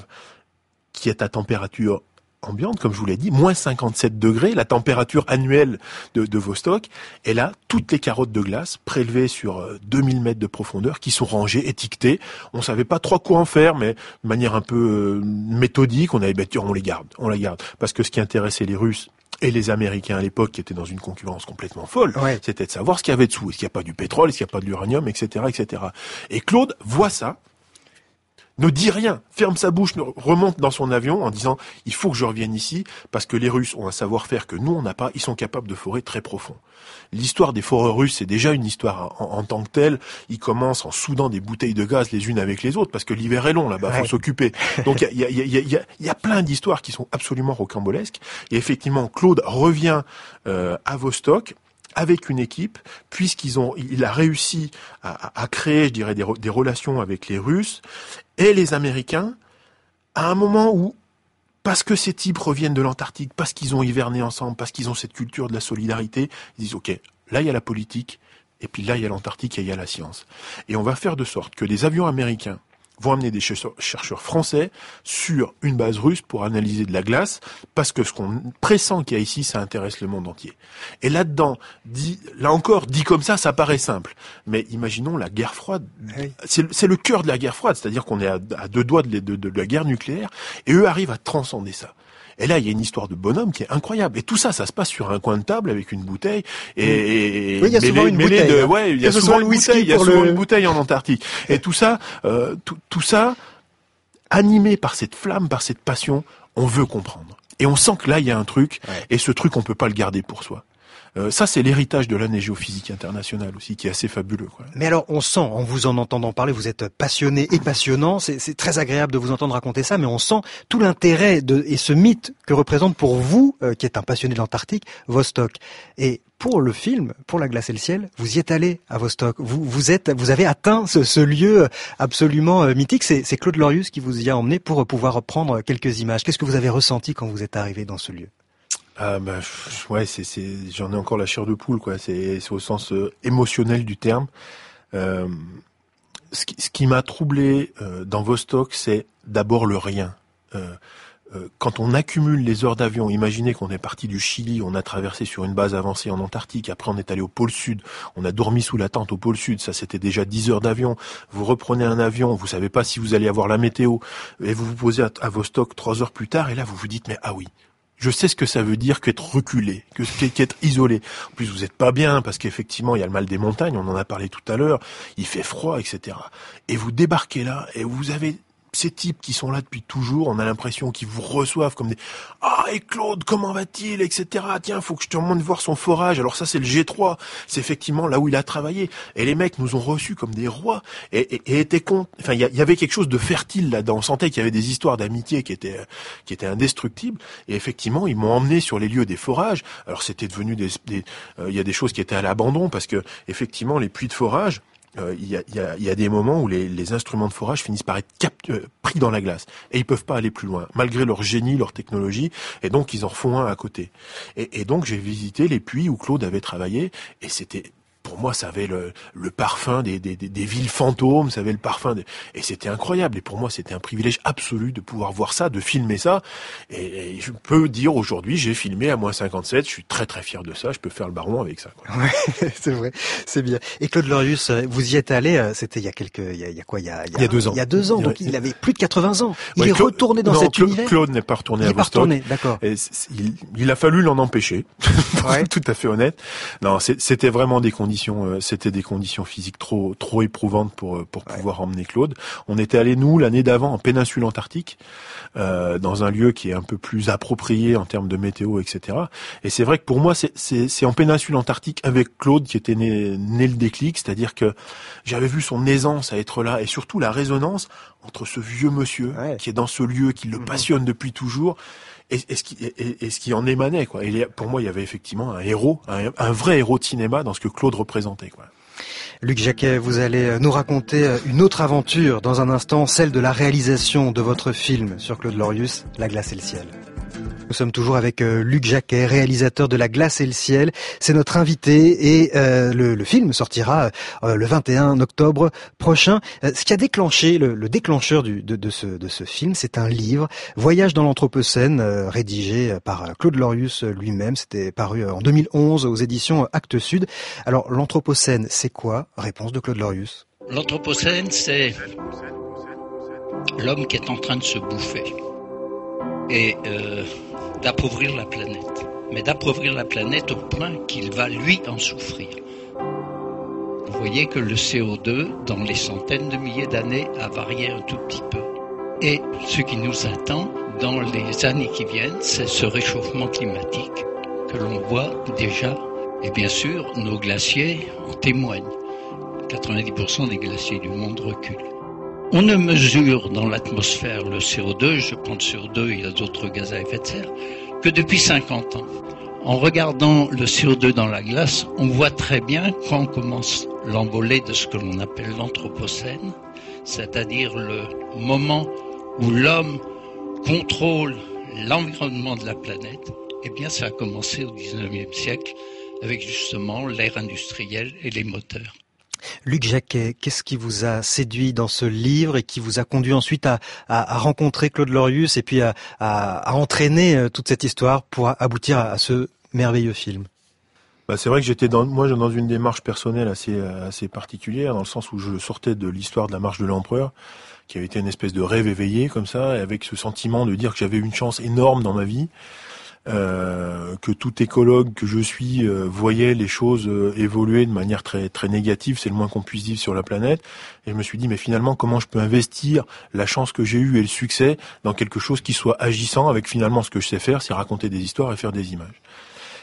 qui est à température ambiante, comme je vous l'ai dit, moins cinquante-sept degrés, la température annuelle de, de Vostok, et là, toutes les carottes de glace prélevées sur deux mille mètres de profondeur, qui sont rangées, étiquetées. On savait pas trop quoi en faire, mais de manière un peu euh, méthodique, on avait dit, bah, on les garde, on les garde. Parce que ce qui intéressait les Russes et les Américains à l'époque, qui étaient dans une concurrence complètement folle, ouais. c'était de savoir ce qu'il y avait dessous. Est-ce qu'il n'y a pas du pétrole, est-ce qu'il n'y a pas de l'uranium, et cetera, et cetera. Et Claude voit ça, ne dit rien, ferme sa bouche, remonte dans son avion en disant « il faut que je revienne ici parce que les Russes ont un savoir-faire que nous on n'a pas, ils sont capables de forer très profond ». L'histoire des foreurs russes, c'est déjà une histoire en, en tant que telle. Ils commencent en soudant des bouteilles de gaz les unes avec les autres parce que l'hiver est long là-bas, ouais. faut s'occuper. Donc il y a, y, a, y, a, y, a, y a plein d'histoires qui sont absolument rocambolesques. Et effectivement, Claude revient euh, à Vostok avec une équipe, puisqu'ils ont, il a réussi à, à créer, je dirais, des, des relations avec les Russes et les Américains, à un moment où, parce que ces types reviennent de l'Antarctique, parce qu'ils ont hiverné ensemble, parce qu'ils ont cette culture de la solidarité, ils disent, ok, là il y a la politique, et puis là il y a l'Antarctique et il y a la science. Et on va faire de sorte que des avions américains vont amener des chercheurs français sur une base russe pour analyser de la glace, parce que ce qu'on pressent qu'il y a ici, ça intéresse le monde entier. Et là-dedans, dit, là encore, dit comme ça, ça paraît simple. Mais imaginons la guerre froide. Oui. C'est, c'est le cœur de la guerre froide, c'est-à-dire qu'on est à, à deux doigts de, de, de, de la guerre nucléaire, et eux arrivent à transcender ça. Et là, il y a une histoire de bonhomme qui est incroyable. Et tout ça, ça se passe sur un coin de table avec une bouteille. Et, oui, il y a souvent une bouteille. De, ouais, il y a souvent une bouteille. Il y a souvent une bouteille en Antarctique. Et tout ça, euh, tout, tout ça, animé par cette flamme, par cette passion, on veut comprendre. Et on sent que là, il y a un truc. Ouais. Et ce truc, on peut pas le garder pour soi. Euh, ça, c'est l'héritage de l'année géophysique internationale aussi, qui est assez fabuleux, quoi. Mais alors, on sent, en vous en entendant parler, vous êtes passionné et passionnant, c'est, c'est très agréable de vous entendre raconter ça, mais on sent tout l'intérêt de, et ce mythe que représente pour vous, euh, qui êtes un passionné de l'Antarctique, Vostok. Et pour le film, pour La glace et le ciel, vous y êtes allé à Vostok. Vous, vous êtes, vous avez atteint ce, ce lieu absolument euh, mythique. C'est, c'est Claude Lorius qui vous y a emmené pour pouvoir prendre quelques images. Qu'est-ce que vous avez ressenti quand vous êtes arrivé dans ce lieu? Ah bah ouais, c'est, c'est, j'en ai encore la chair de poule, quoi. C'est, c'est au sens euh, émotionnel du terme. Euh, ce qui, ce qui m'a troublé euh, dans Vostok, c'est d'abord le rien. Euh, euh, quand on accumule les heures d'avion, imaginez qu'on est parti du Chili, on a traversé sur une base avancée en Antarctique, après on est allé au pôle Sud, on a dormi sous la tente au pôle Sud, ça c'était déjà dix heures d'avion. Vous reprenez un avion, vous savez pas si vous allez avoir la météo, et vous vous posez à, à Vostok trois heures plus tard, et là vous vous dites mais ah oui. Je sais ce que ça veut dire qu'être reculé, que qu'être isolé. En plus, vous êtes pas bien parce qu'effectivement, il y a le mal des montagnes, on en a parlé tout à l'heure, il fait froid, et cetera. Et vous débarquez là et vous avez ces types qui sont là depuis toujours, on a l'impression qu'ils vous reçoivent comme des « Ah, et Claude, comment va-t-il » et cetera. « Tiens, faut que je te remonte voir son forage. » Alors ça, c'est le G trois. C'est effectivement là où il a travaillé. Et les mecs nous ont reçus comme des rois et, et, et étaient contents. Enfin, il y, y avait quelque chose de fertile là-dedans. On sentait qu'il y avait des histoires d'amitié qui étaient qui étaient indestructibles. Et effectivement, ils m'ont emmené sur les lieux des forages. Alors c'était devenu des... des euh, il y a des choses qui étaient à l'abandon parce que effectivement, les puits de forage, Euh, il, y a, il, y a, il y a des moments où les, les instruments de forage finissent par être cap, euh, pris dans la glace et ils peuvent pas aller plus loin malgré leur génie, leur technologie, et donc ils en font un à côté. Et, et donc j'ai visité les puits où Claude avait travaillé et c'était, pour moi, ça avait le, le parfum des, des, des, des villes fantômes, ça avait le parfum des... et c'était incroyable. Et pour moi, c'était un privilège absolu de pouvoir voir ça, de filmer ça. Et, et je peux dire aujourd'hui, j'ai filmé à moins cinquante-sept. Je suis très très fier de ça. Je peux faire le baron avec ça, quoi. Ouais, c'est vrai, c'est bien. Et Claude Lorius, vous y êtes allé. C'était il y a quelques, il y a, il y a quoi, il y a, il y a, il y a deux ans. Il y a deux ans. Donc il avait plus de quatre-vingts ans. Il ouais, est Claude, retourné dans non, cet Claude, univers. Claude n'est pas retourné il à est pas Vostok. retourné, d'accord. Et il, il a fallu l'en empêcher. Pour ouais. être tout à fait honnête. Non, c'était vraiment des conditions. C'était des conditions physiques trop trop éprouvantes pour pour ouais. pouvoir emmener Claude. On était allé nous l'année d'avant en péninsule antarctique, euh, dans un lieu qui est un peu plus approprié en termes de météo, et cetera. Et c'est vrai que pour moi c'est c'est c'est en péninsule antarctique avec Claude qui était né né le déclic, c'est-à-dire que j'avais vu son aisance à être là et surtout la résonance entre ce vieux monsieur ouais. qui est dans ce lieu, qui le passionne depuis toujours. Et, et, ce qui, et, et ce qui en émanait, quoi. Et pour moi, il y avait effectivement un héros, un, un vrai héros de cinéma dans ce que Claude représentait, quoi. Luc Jacquet, vous allez nous raconter une autre aventure dans un instant, celle de la réalisation de votre film sur Claude Lorius, La glace et le ciel. Nous sommes toujours avec euh, Luc Jacquet, réalisateur de La glace et le ciel. C'est notre invité et euh, le, le film sortira euh, le vingt et un octobre prochain. Euh, ce qui a déclenché, le, le déclencheur du, de, de, ce, de ce film, c'est un livre, Voyage dans l'Anthropocène, euh, rédigé par Claude Lorius lui-même. C'était paru en deux mille onze aux éditions Actes Sud. Alors, l'Anthropocène, c'est quoi? Réponse de Claude Lorius. L'Anthropocène, c'est l'homme qui est en train de se bouffer et euh, d'appauvrir la planète. Mais d'appauvrir la planète au point qu'il va, lui, en souffrir. Vous voyez que le C O deux, dans les centaines de milliers d'années, a varié un tout petit peu. Et ce qui nous attend dans les années qui viennent, c'est ce réchauffement climatique que l'on voit déjà. Et bien sûr, nos glaciers en témoignent. quatre-vingt-dix pour cent des glaciers du monde reculent. On ne mesure dans l'atmosphère le C O deux, je prends le C O deux, il y a d'autres gaz à effet de serre, que depuis cinquante ans. En regardant le C O deux dans la glace, on voit très bien quand commence l'envolée de ce que l'on appelle l'Anthropocène, c'est-à-dire le moment où l'homme contrôle l'environnement de la planète. Eh bien, ça a commencé au dix-neuvième siècle avec justement l'ère industrielle et les moteurs. Luc Jacquet, qu'est-ce qui vous a séduit dans ce livre et qui vous a conduit ensuite à, à, à rencontrer Claude Lorius et puis à, à, à entraîner toute cette histoire pour aboutir à, à ce merveilleux film? Bah, c'est vrai que j'étais dans, moi, dans une démarche personnelle assez, assez particulière, dans le sens où je sortais de l'histoire de la marche de l'empereur, qui avait été une espèce de rêve éveillé comme ça, et avec ce sentiment de dire que j'avais une chance énorme dans ma vie. Euh, que tout écologue que je suis euh, voyait les choses euh, évoluer de manière très très négative, c'est le moins qu'on puisse dire sur la planète. Et je me suis dit, mais finalement, comment je peux investir la chance que j'ai eue et le succès dans quelque chose qui soit agissant avec finalement ce que je sais faire, c'est raconter des histoires et faire des images.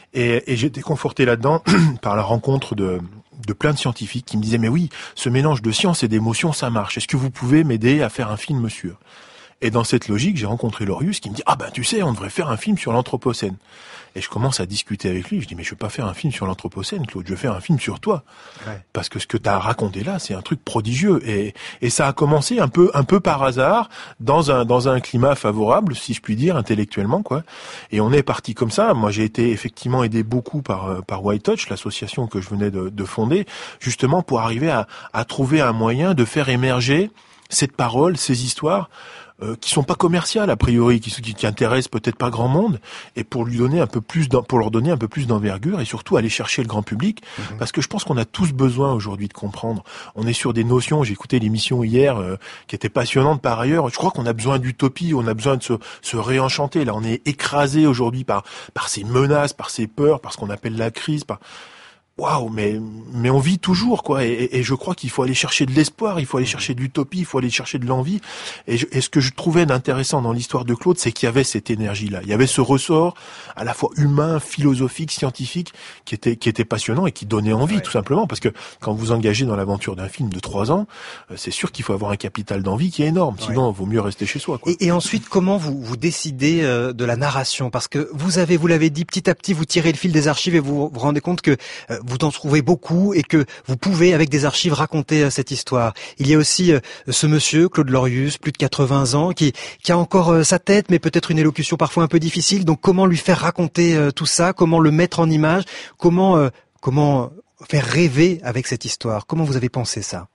Et, et j'étais conforté là-dedans par la rencontre de, de plein de scientifiques qui me disaient, mais oui, ce mélange de science et d'émotion, ça marche. Est-ce que vous pouvez m'aider à faire un film sur ? Et dans cette logique, j'ai rencontré Lorius qui me dit « Ah ben tu sais, on devrait faire un film sur l'Anthropocène ». Et je commence à discuter avec lui, je dis « Mais je veux pas faire un film sur l'Anthropocène, Claude, je veux faire un film sur toi. Ouais. » Parce que ce que tu as raconté là, c'est un truc prodigieux. Et, et ça a commencé un peu, un peu par hasard, dans un, dans un climat favorable, si je puis dire, intellectuellement, quoi. Et on est parti comme ça. Moi, j'ai été effectivement aidé beaucoup par, par White Touch, l'association que je venais de, de fonder, justement pour arriver à, à trouver un moyen de faire émerger cette parole, ces histoires, Euh, qui sont pas commerciales a priori, qui, qui, qui intéressent peut-être pas grand monde, et pour lui donner un peu plus, pour leur donner un peu plus d'envergure, et surtout aller chercher le grand public, mmh. parce que je pense qu'on a tous besoin aujourd'hui de comprendre. On est sur des notions. J'ai écouté l'émission hier, euh, qui était passionnante par ailleurs. Je crois qu'on a besoin d'utopie, on a besoin de se, se réenchanter. Là, on est écrasé aujourd'hui par par ces menaces, par ces peurs, par ce qu'on appelle la crise, par Waouh, mais mais on vit toujours, quoi, et, et je crois qu'il faut aller chercher de l'espoir, il faut aller chercher de l'utopie, il faut aller chercher de l'envie. Et, je, et ce que je trouvais d'intéressant dans l'histoire de Claude, c'est qu'il y avait cette énergie-là, il y avait ce ressort à la fois humain, philosophique, scientifique, qui était qui était passionnant et qui donnait envie, ouais. tout simplement, parce que quand vous engagez dans l'aventure d'un film de trois ans, c'est sûr qu'il faut avoir un capital d'envie qui est énorme, sinon, ouais. il vaut mieux rester chez soi, quoi. Et, et ensuite, comment vous vous décidez euh, de la narration, parce que vous avez, vous l'avez dit, petit à petit, vous tirez le fil des archives et vous vous rendez compte que euh, vous en trouvez beaucoup et que vous pouvez, avec des archives, raconter euh, cette histoire. Il y a aussi euh, ce monsieur, Claude Lorius, plus de quatre-vingts ans, qui, qui a encore euh, sa tête, mais peut-être une élocution parfois un peu difficile. Donc comment lui faire raconter euh, tout ça? Comment le mettre en image? Comment, euh, comment faire rêver avec cette histoire? Comment vous avez pensé ça?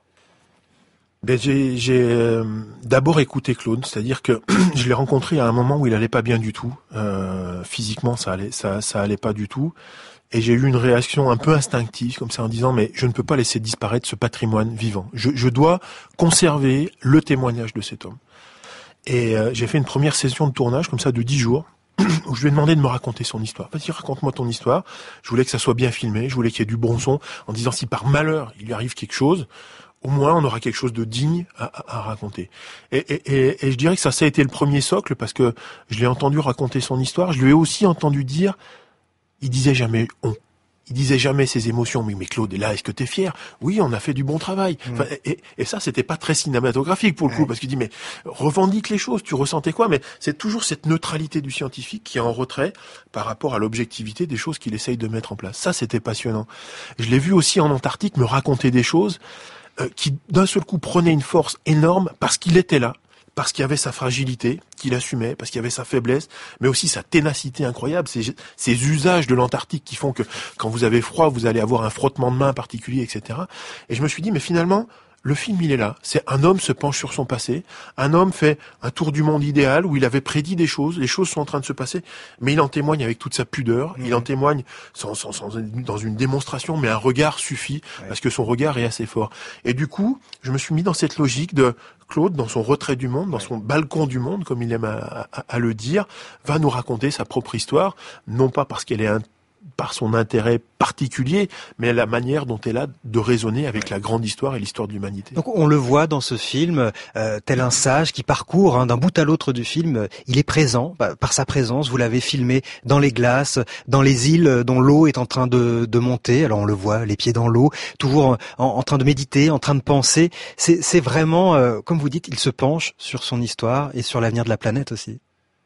Ben j'ai, j'ai euh, d'abord écouté Claude, c'est-à-dire que je l'ai rencontré à un moment où il allait pas bien du tout. Euh, physiquement, ça allait, ça, ça allait pas du tout. Et j'ai eu une réaction un peu instinctive, comme ça, en disant, mais je ne peux pas laisser disparaître ce patrimoine vivant. Je, je dois conserver le témoignage de cet homme. Et euh, j'ai fait une première session de tournage, comme ça, de dix jours, où je lui ai demandé de me raconter son histoire. Vas-y, raconte-moi ton histoire. Je voulais que ça soit bien filmé, je voulais qu'il y ait du bon son, en disant, si par malheur, il lui arrive quelque chose, au moins on aura quelque chose de digne à, à, à raconter. Et, et, et, et je dirais que ça, ça a été le premier socle, parce que je l'ai entendu raconter son histoire, je lui ai aussi entendu dire, il disait jamais on. Il disait jamais ses émotions. Mais, mais Claude, là, est-ce que t'es fier? Oui, on a fait du bon travail. Mmh. Enfin, et, et ça, c'était pas très cinématographique pour le coup, ouais. parce qu'il dit, mais revendique les choses, tu ressentais quoi? Mais c'est toujours cette neutralité du scientifique qui est en retrait par rapport à l'objectivité des choses qu'il essaye de mettre en place. Ça, c'était passionnant. Je l'ai vu aussi en Antarctique me raconter des choses euh, qui, d'un seul coup, prenaient une force énorme parce qu'il était là. Parce qu'il y avait sa fragilité, qu'il assumait, parce qu'il y avait sa faiblesse, mais aussi sa ténacité incroyable, ces, ces usages de l'Antarctique qui font que quand vous avez froid, vous allez avoir un frottement de main particulier, et cetera. Et je me suis dit, mais finalement, le film, il est là. C'est un homme se penche sur son passé. Un homme fait un tour du monde idéal où il avait prédit des choses. Les choses sont en train de se passer, mais il en témoigne avec toute sa pudeur. Mmh. Il en témoigne sans, sans, sans, dans une démonstration, mais un regard suffit ouais. parce que son regard est assez fort. Et du coup, je me suis mis dans cette logique de Claude, dans son retrait du monde, dans ouais. son balcon du monde, comme il aime à, à, à le dire, va nous raconter sa propre histoire, non pas parce qu'elle est un par son intérêt particulier, mais la manière dont elle a de raisonner avec la grande histoire et l'histoire de l'humanité. Donc on le voit dans ce film, euh, tel un sage qui parcourt hein, d'un bout à l'autre du film, euh, il est présent, bah, par sa présence, vous l'avez filmé dans les glaces, dans les îles dont l'eau est en train de, de monter, alors on le voit, les pieds dans l'eau, toujours en, en train de méditer, en train de penser, c'est, c'est vraiment, euh, comme vous dites, il se penche sur son histoire et sur l'avenir de la planète aussi.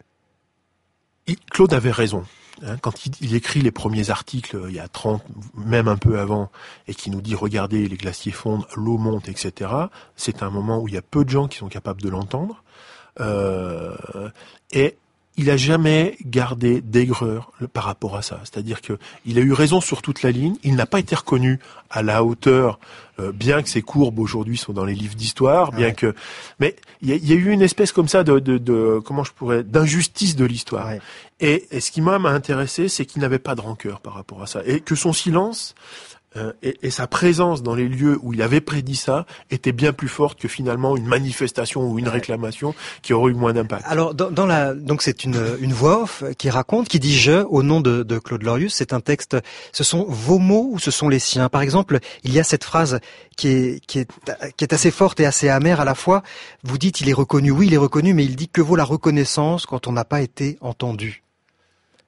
Et Claude avait raison. Quand il, il écrit les premiers articles, il y a trente, même un peu avant, et qui nous dit « Regardez, les glaciers fondent, l'eau monte, et cetera » C'est un moment où il y a peu de gens qui sont capables de l'entendre. Euh, et il a jamais gardé d'aigreur par rapport à ça. C'est-à-dire que il a eu raison sur toute la ligne. Il n'a pas été reconnu à la hauteur, euh, bien que ses courbes aujourd'hui sont dans les livres d'histoire, bien ouais. que, mais il y, a, il y a eu une espèce comme ça de, de, de comment je pourrais, d'injustice de l'histoire. Ouais. Et, et ce qui m'a intéressé, c'est qu'il n'avait pas de rancœur par rapport à ça, et que son silence Euh, et, et sa présence dans les lieux où il avait prédit ça était bien plus forte que finalement une manifestation ou une ouais. réclamation qui aurait eu moins d'impact. Alors dans, dans la donc c'est une une voix off qui raconte, qui dit je au nom de, de Claude Lorius. C'est un texte. Ce sont vos mots ou ce sont les siens? Par exemple, il y a cette phrase qui est qui est qui est assez forte et assez amère à la fois. Vous dites il est reconnu, oui il est reconnu, mais il dit que vaut la reconnaissance quand on n'a pas été entendu.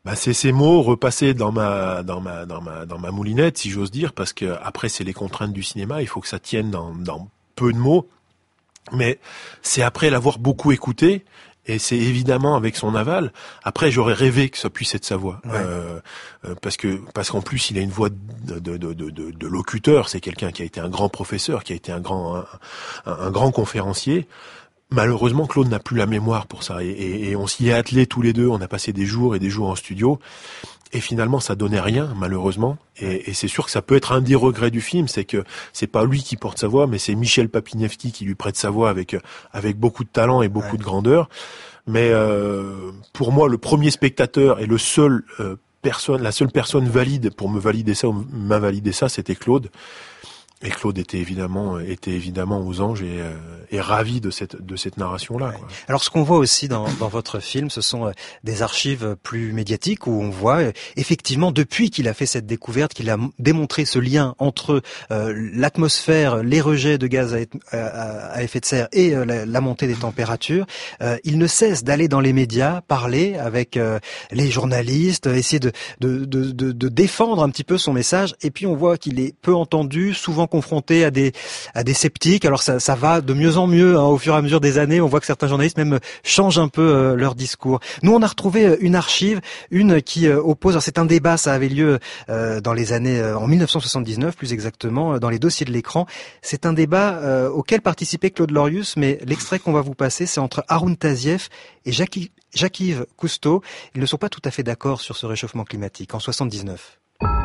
Bah, c'est ces mots repassés dans ma dans ma dans ma dans ma moulinette, si j'ose dire, parce que après c'est les contraintes du cinéma, il faut que ça tienne dans dans peu de mots. Mais c'est après l'avoir beaucoup écouté, et c'est évidemment avec son aval. Après, j'aurais rêvé que ça puisse être sa voix, ouais. euh, parce que parce qu'en plus il a une voix de de de de, de locuteur. C'est quelqu'un qui a été un grand professeur, qui a été un grand un, un grand conférencier. Malheureusement, Claude n'a plus la mémoire pour ça, et, et, et on s'y est attelés tous les deux. On a passé des jours et des jours en studio, et finalement, ça donnait rien, malheureusement. Et, et c'est sûr que ça peut être un des regrets du film, c'est que c'est pas lui qui porte sa voix, mais c'est Michel Papinevski qui lui prête sa voix avec avec beaucoup de talent et beaucoup ouais. de grandeur. Mais euh, pour moi, le premier spectateur et le seul euh, personne, la seule personne valide pour me valider ça ou m'invalider ça, c'était Claude. Et Claude était évidemment était évidemment aux anges et, euh, et ravi de cette de cette narration là. Ouais. Alors ce qu'on voit aussi dans dans votre film, ce sont euh, des archives plus médiatiques où on voit euh, effectivement depuis qu'il a fait cette découverte, qu'il a démontré ce lien entre euh, l'atmosphère, les rejets de gaz à, à, à effet de serre et euh, la, la montée des températures, euh, il ne cesse d'aller dans les médias, parler avec euh, les journalistes, essayer de de, de de de défendre un petit peu son message. Et puis on voit qu'il est peu entendu, souvent confronté à des à des sceptiques. Alors ça ça va de mieux en mieux hein, au fur et à mesure des années. On voit que certains journalistes même changent un peu euh, leur discours. Nous on a retrouvé une archive, une qui euh, oppose. Alors c'est un débat, ça avait lieu euh, dans les années euh, en dix-neuf cent soixante-dix-neuf plus exactement, euh, dans les dossiers de l'écran. C'est un débat euh, auquel participait Claude Lorius, mais l'extrait qu'on va vous passer, c'est entre Haroun Tazieff et Jacques Jacques-Yves Cousteau. Ils ne sont pas tout à fait d'accord sur ce réchauffement climatique en soixante-dix-neuf.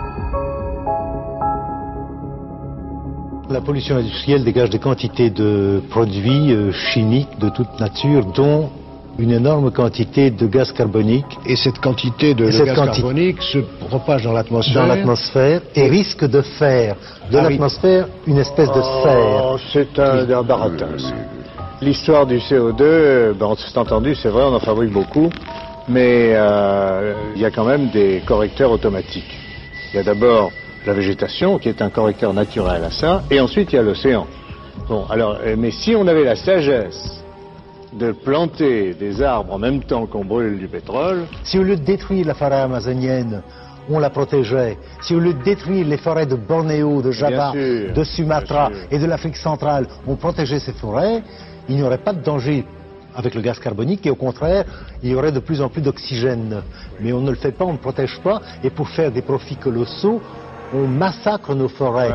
La pollution industrielle dégage des quantités de produits euh, chimiques de toute nature, dont une énorme quantité de gaz carbonique. Et cette quantité de, de gaz carbonique se propage dans l'atmosphère. Dans l'atmosphère et risque de faire de ah, l'atmosphère oui. une espèce de serre. Oh, c'est un, un baratin. L'histoire du C O deux, ben, c'est entendu, c'est vrai, on en fabrique beaucoup, mais euh, il y a quand même des correcteurs automatiques. Il y a d'abord la végétation, qui est un correcteur naturel à ça, et ensuite il y a l'océan. Bon, alors, mais si on avait la sagesse de planter des arbres en même temps qu'on brûle du pétrole... Si au lieu de détruire la forêt amazonienne, on la protégeait, si au lieu de détruire les forêts de Bornéo, de Java, sûr, de Sumatra et de l'Afrique centrale, on protégeait ces forêts, il n'y aurait pas de danger avec le gaz carbonique, et au contraire, il y aurait de plus en plus d'oxygène. Mais on ne le fait pas, on ne protège pas, et pour faire des profits colossaux, on massacre nos forêts.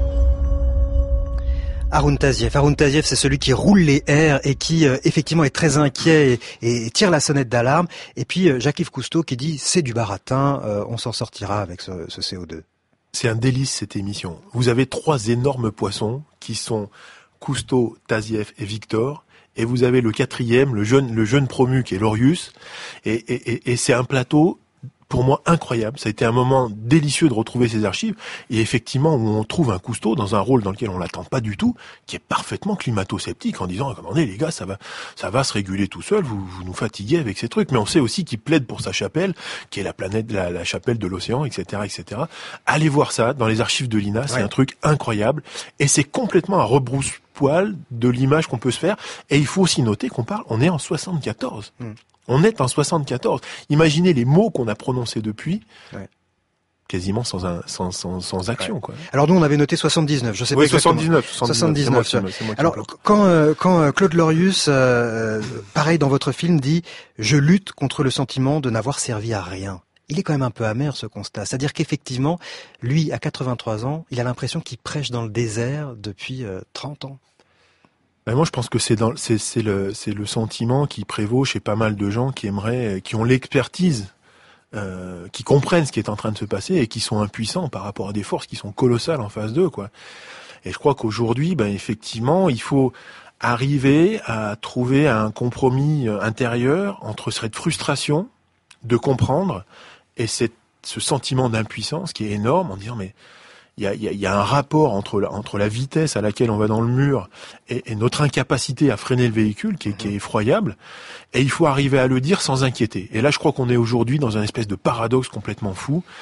Haroun Tazieff. Haroun Tazieff, c'est celui qui roule les airs et qui, euh, effectivement, est très inquiet et, et tire la sonnette d'alarme. Et puis, euh, Jacques-Yves Cousteau qui dit, c'est du baratin, euh, on s'en sortira avec ce, ce C O deux. C'est un délice, cette émission. Vous avez trois énormes poissons qui sont Cousteau, Tazieff et Victor. Et vous avez le quatrième, le jeune, le jeune promu qui est Lorius. Et, et, et, et c'est un plateau pour moi incroyable. Ça a été un moment délicieux de retrouver ces archives, et effectivement où on trouve un Cousteau dans un rôle dans lequel on l'attend pas du tout, qui est parfaitement climato-sceptique en disant, attendez les gars, ça va ça va se réguler tout seul, vous, vous nous fatiguez avec ces trucs. Mais on sait aussi qu'il plaide pour sa chapelle, qui est la planète, la, la chapelle de l'océan, et cetera, et cetera. Allez voir ça dans les archives de l'I N A, c'est ouais. un truc incroyable, et c'est complètement un rebrousse-poil de l'image qu'on peut se faire. Et il faut aussi noter qu'on parle, on est en soixante-quatorze. Mmh. On est en soixante-quatorze. Imaginez les mots qu'on a prononcés depuis, ouais. quasiment sans, un, sans, sans, sans action. Ouais. Quoi. Alors nous, on avait noté soixante-dix-neuf. Je sais oui, pas soixante-dix-neuf. soixante-dix-neuf. soixante-dix-neuf. C'est moi, c'est moi Alors quand, euh, quand euh, Claude Lorius, euh, pareil dans votre film, dit « Je lutte contre le sentiment de n'avoir servi à rien ». Il est quand même un peu amer ce constat. C'est-à-dire qu'effectivement, lui, à quatre-vingt-trois ans, il a l'impression qu'il prêche dans le désert depuis euh, trente ans. Ben moi, je pense que c'est dans, c'est, c'est le, c'est le sentiment qui prévaut chez pas mal de gens qui aimeraient, qui ont l'expertise, euh, qui comprennent ce qui est en train de se passer et qui sont impuissants par rapport à des forces qui sont colossales en face d'eux, quoi. Et je crois qu'aujourd'hui, ben effectivement, il faut arriver à trouver un compromis intérieur entre cette frustration de comprendre et cette, ce sentiment d'impuissance qui est énorme en disant mais Il y, a, il, y a, il y a un rapport entre la, entre la vitesse à laquelle on va dans le mur et, et notre incapacité à freiner le véhicule qui est, qui est effroyable. Et il faut arriver à le dire sans inquiéter. Et là, je crois qu'on est aujourd'hui dans un espèce de paradoxe complètement fou.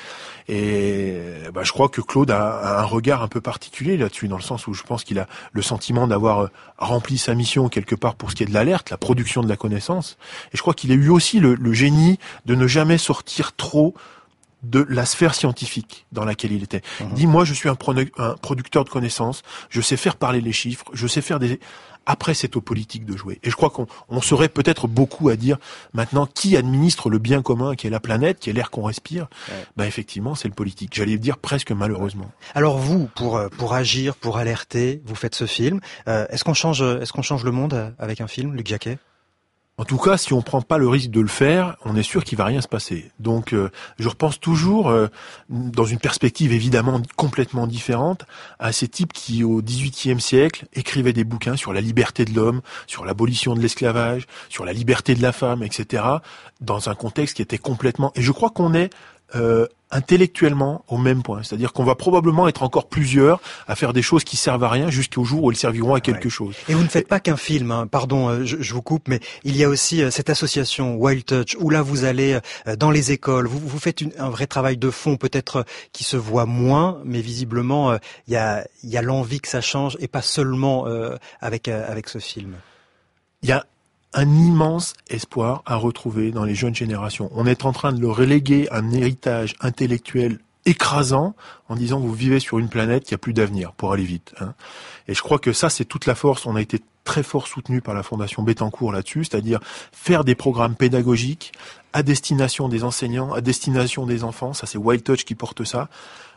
Et bah, je crois que Claude a, a un regard un peu particulier là-dessus, dans le sens où je pense qu'il a le sentiment d'avoir rempli sa mission quelque part pour ce qui est de l'alerte, la production de la connaissance. Et je crois qu'il a eu aussi le, le génie de ne jamais sortir trop de la sphère scientifique dans laquelle il était. Mmh. Il dit, moi, je suis un, produ- un producteur de connaissances, je sais faire parler les chiffres, je sais faire des... Après, c'est aux politiques de jouer. Et je crois qu'on on saurait peut-être beaucoup à dire maintenant qui administre le bien commun, qui est la planète, qui est l'air qu'on respire. Ouais. Ben effectivement, c'est le politique. J'allais dire presque malheureusement. Alors vous, pour pour agir, pour alerter, vous faites ce film. Euh, est-ce qu'on change, est-ce qu'on change le monde avec un film, Luc Jacquet ? En tout cas, si on prend pas le risque de le faire, on est sûr qu'il va rien se passer. Donc, euh, je repense toujours, euh, dans une perspective évidemment complètement différente, à ces types qui, au dix-huitième siècle, écrivaient des bouquins sur la liberté de l'homme, sur l'abolition de l'esclavage, sur la liberté de la femme, et cetera, dans un contexte qui était complètement... Et je crois qu'on est euh, intellectuellement au même point. C'est-à-dire qu'on va probablement être encore plusieurs à faire des choses qui servent à rien jusqu'au jour où elles serviront à quelque ouais. chose. Et vous ne faites pas qu'un film, hein. Pardon, je, je vous coupe, mais il y a aussi cette association Wild Touch où là vous allez dans les écoles, vous, vous faites une, un vrai travail de fond, peut-être qui se voit moins, mais visiblement il y a, il y a l'envie que ça change et pas seulement euh, avec, avec ce film. Il y a un immense espoir à retrouver dans les jeunes générations. On est en train de leur reléguer un héritage intellectuel écrasant en disant vous vivez sur une planète qui a plus d'avenir, pour aller vite. Hein. Et je crois que ça, c'est toute la force. On a été très fort soutenu par la Fondation Bettencourt là-dessus, c'est-à-dire faire des programmes pédagogiques à destination des enseignants, à destination des enfants. Ça, c'est Wild Touch qui porte ça,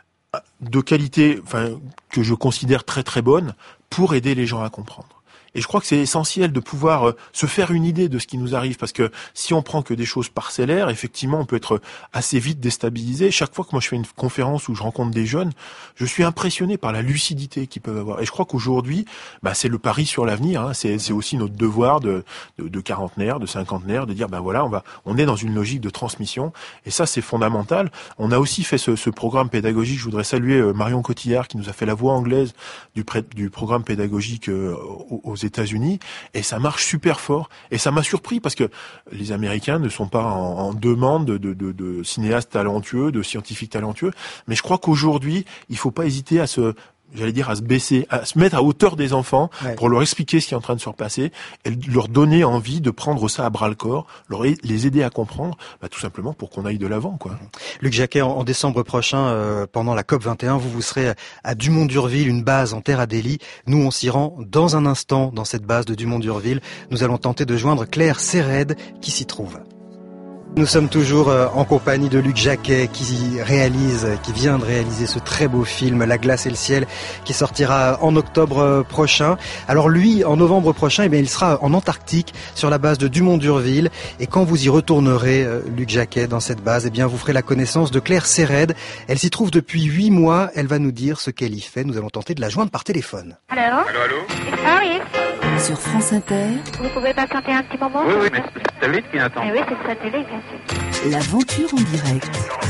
de qualité, enfin, que je considère très très bonne, pour aider les gens à comprendre. Et je crois que c'est essentiel de pouvoir euh, se faire une idée de ce qui nous arrive, parce que si on prend que des choses parcellaires, effectivement, on peut être assez vite déstabilisé. Chaque fois que moi je fais une conférence où je rencontre des jeunes, je suis impressionné par la lucidité qu'ils peuvent avoir. Et je crois qu'aujourd'hui, bah, c'est le pari sur l'avenir. Hein. C'est, c'est aussi notre devoir de, de, de quarantenaire, de cinquantenaire, de dire, ben voilà, on va, on est dans une logique de transmission. Et ça, c'est fondamental. On a aussi fait ce, ce programme pédagogique. Je voudrais saluer euh, Marion Cotillard qui nous a fait la voix anglaise du, pré, du programme pédagogique euh, aux États-Unis, et ça marche super fort. Et ça m'a surpris parce que les Américains ne sont pas en, en demande de, de, de, de cinéastes talentueux, de scientifiques talentueux, mais je crois qu'aujourd'hui, il faut pas hésiter à se j'allais dire à se baisser, à se mettre à hauteur des enfants ouais. pour leur expliquer ce qui est en train de se repasser et leur donner envie de prendre ça à bras le corps, leur les aider à comprendre, bah, tout simplement pour qu'on aille de l'avant, quoi. Luc Jacquet, en, en décembre prochain, euh, pendant la COP vingt et un, vous vous serez à Dumont-d'Urville, une base en terre Adélie. Nous, on s'y rend dans un instant dans cette base de Dumont-d'Urville. Nous allons tenter de joindre Claire Séred qui s'y trouve. Nous sommes toujours en compagnie de Luc Jacquet qui réalise, qui vient de réaliser ce très beau film La glace et le ciel qui sortira en octobre prochain. Alors lui, en novembre prochain, eh bien, il sera en Antarctique sur la base de Dumont-d'Urville. Et quand vous y retournerez, Luc Jacquet, dans cette base, eh bien, vous ferez la connaissance de Claire Séred. Elle s'y trouve depuis huit mois. Elle va nous dire ce qu'elle y fait. Nous allons tenter de la joindre par téléphone. Allô? Allô, allô? Ah oui. Sur France Inter. Vous pouvez patienter un petit moment? Oui, oui, mais c'est le satellite qui attend. Eh oui, c'est le satellite, bien sûr. L'aventure en direct.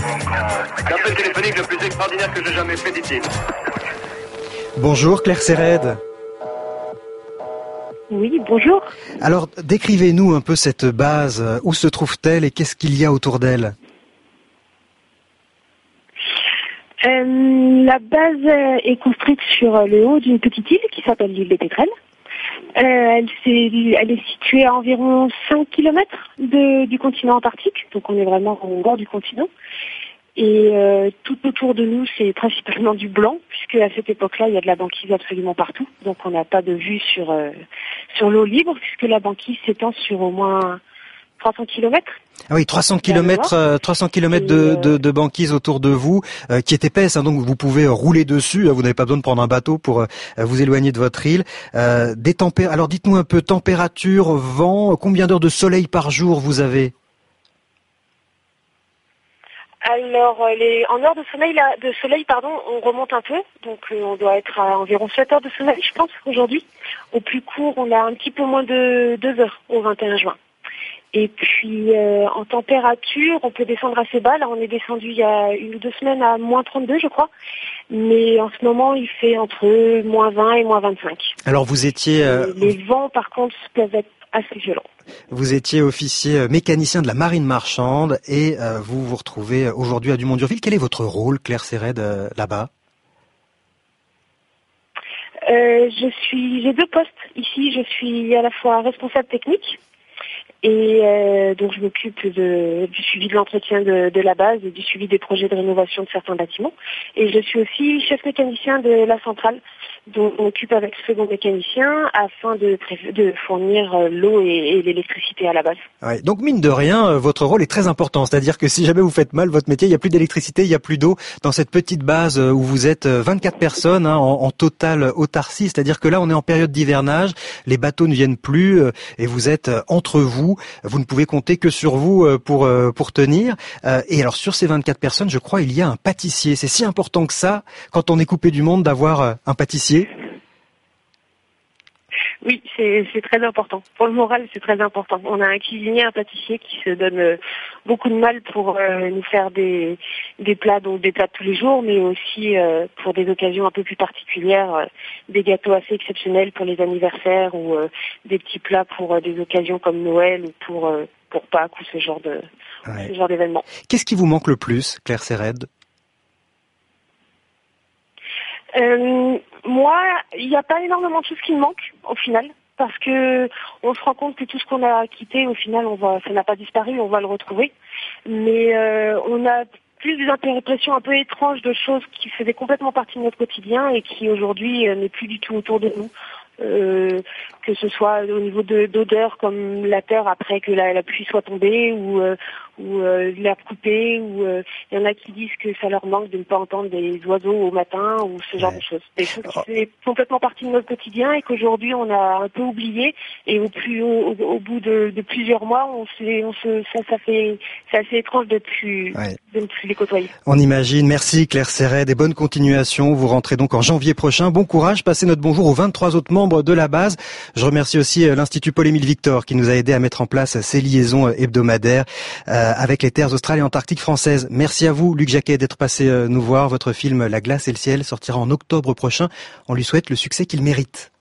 L'appel téléphonique le plus extraordinaire que j'ai jamais fait, dit-il. Bonjour Claire Séred. Oui, bonjour. Alors, décrivez-nous un peu cette base. Où se trouve-t-elle et qu'est-ce qu'il y a autour d'elle? Euh, la base est construite sur le haut d'une petite île qui s'appelle l'île des Pétrels. Euh, elle, elle est située à environ cinq kilomètres de, du continent antarctique, donc on est vraiment au bord du continent. Et euh, tout autour de nous, c'est principalement du blanc, puisque à cette époque-là, il y a de la banquise absolument partout. Donc on n'a pas de vue sur, euh, sur l'eau libre, puisque la banquise s'étend sur au moins trois cents kilomètres. Ah oui, trois cents kilomètres, euh, trois cents kilomètres de, de, de banquise autour de vous, euh, qui est épaisse, hein, donc vous pouvez rouler dessus. Vous n'avez pas besoin de prendre un bateau pour euh, vous éloigner de votre île. Euh, des tempé- Alors, dites-nous un peu température, vent, combien d'heures de soleil par jour vous avez? Alors, les, en heures de soleil, là, de soleil, pardon, on remonte un peu, donc euh, on doit être à environ sept heures de soleil, je pense, aujourd'hui. Au plus court, on a un petit peu moins de deux heures au vingt et un juin. Et puis, euh, en température, on peut descendre assez bas. Là, on est descendu il y a une ou deux semaines à moins trente-deux, je crois. Mais en ce moment, il fait entre moins vingt et moins vingt-cinq. Alors, vous étiez... Euh... Les vents, par contre, peuvent être assez violent. Vous étiez officier mécanicien de la marine marchande et euh, vous vous retrouvez aujourd'hui à Dumont-d'Urville. Quel est votre rôle, Claire Céred, euh, là-bas? euh, Je suis, j'ai deux postes ici. Je suis à la fois responsable technique et euh, donc je m'occupe de, du suivi de l'entretien de, de la base et du suivi des projets de rénovation de certains bâtiments. Et je suis aussi chef mécanicien de la centrale, dont on occupe avec le second mécanicien afin de, de fournir l'eau et, et l'électricité à la base. Ouais, donc mine de rien, votre rôle est très important. C'est-à-dire que si jamais vous faites mal votre métier, il n'y a plus d'électricité, il n'y a plus d'eau dans cette petite base où vous êtes vingt-quatre personnes hein, en, en totale autarcie. C'est-à-dire que là, on est en période d'hivernage, les bateaux ne viennent plus et vous êtes entre vous. Vous ne pouvez compter que sur vous pour pour tenir. Et alors sur ces vingt-quatre personnes, je crois, il y a un pâtissier. C'est si important que ça, quand on est coupé du monde, d'avoir un pâtissier. Oui, c'est, c'est très important. Pour le moral, c'est très important. On a un cuisinier, un pâtissier qui se donne euh, beaucoup de mal pour euh, nous faire des, des plats, donc des plats de tous les jours, mais aussi euh, pour des occasions un peu plus particulières, euh, des gâteaux assez exceptionnels pour les anniversaires ou euh, des petits plats pour euh, des occasions comme Noël ou pour euh, pour Pâques ou ce genre de ouais. ce genre d'événement. Qu'est-ce qui vous manque le plus, Claire Céred? Euh, moi, il n'y a pas énormément de choses qui me manquent au final, parce que on se rend compte que tout ce qu'on a quitté, au final, on va, ça n'a pas disparu, on va le retrouver. Mais euh, on a plus des impressions un peu étranges de choses qui faisaient complètement partie de notre quotidien et qui aujourd'hui euh, n'est plus du tout autour de nous. Euh, que ce soit au niveau de, d'odeur comme la terre après que la, la pluie soit tombée ou, euh, ou euh, l'herbe coupée ou il euh, y en a qui disent que ça leur manque de ne pas entendre des oiseaux au matin ou ce genre ouais. de choses. Des choses qui faisaient complètement partie de notre quotidien et qu'aujourd'hui on a un peu oublié et au plus au, au, au bout de, de plusieurs mois on se, on se ça, ça fait c'est assez étrange de plus ouais. de ne plus les côtoyer. On imagine. Merci Claire Céred et bonne continuation. Vous rentrez donc en janvier prochain. Bon courage. Passez notre bonjour aux vingt-trois autres membres de la base. Je remercie aussi l'Institut Paul-Émile Victor qui nous a aidé à mettre en place ces liaisons hebdomadaires euh, avec les terres australes et antarctiques françaises. Merci à vous, Luc Jacquet, d'être passé euh, nous voir. Votre film La glace et le ciel sortira en octobre prochain. On lui souhaite le succès qu'il mérite.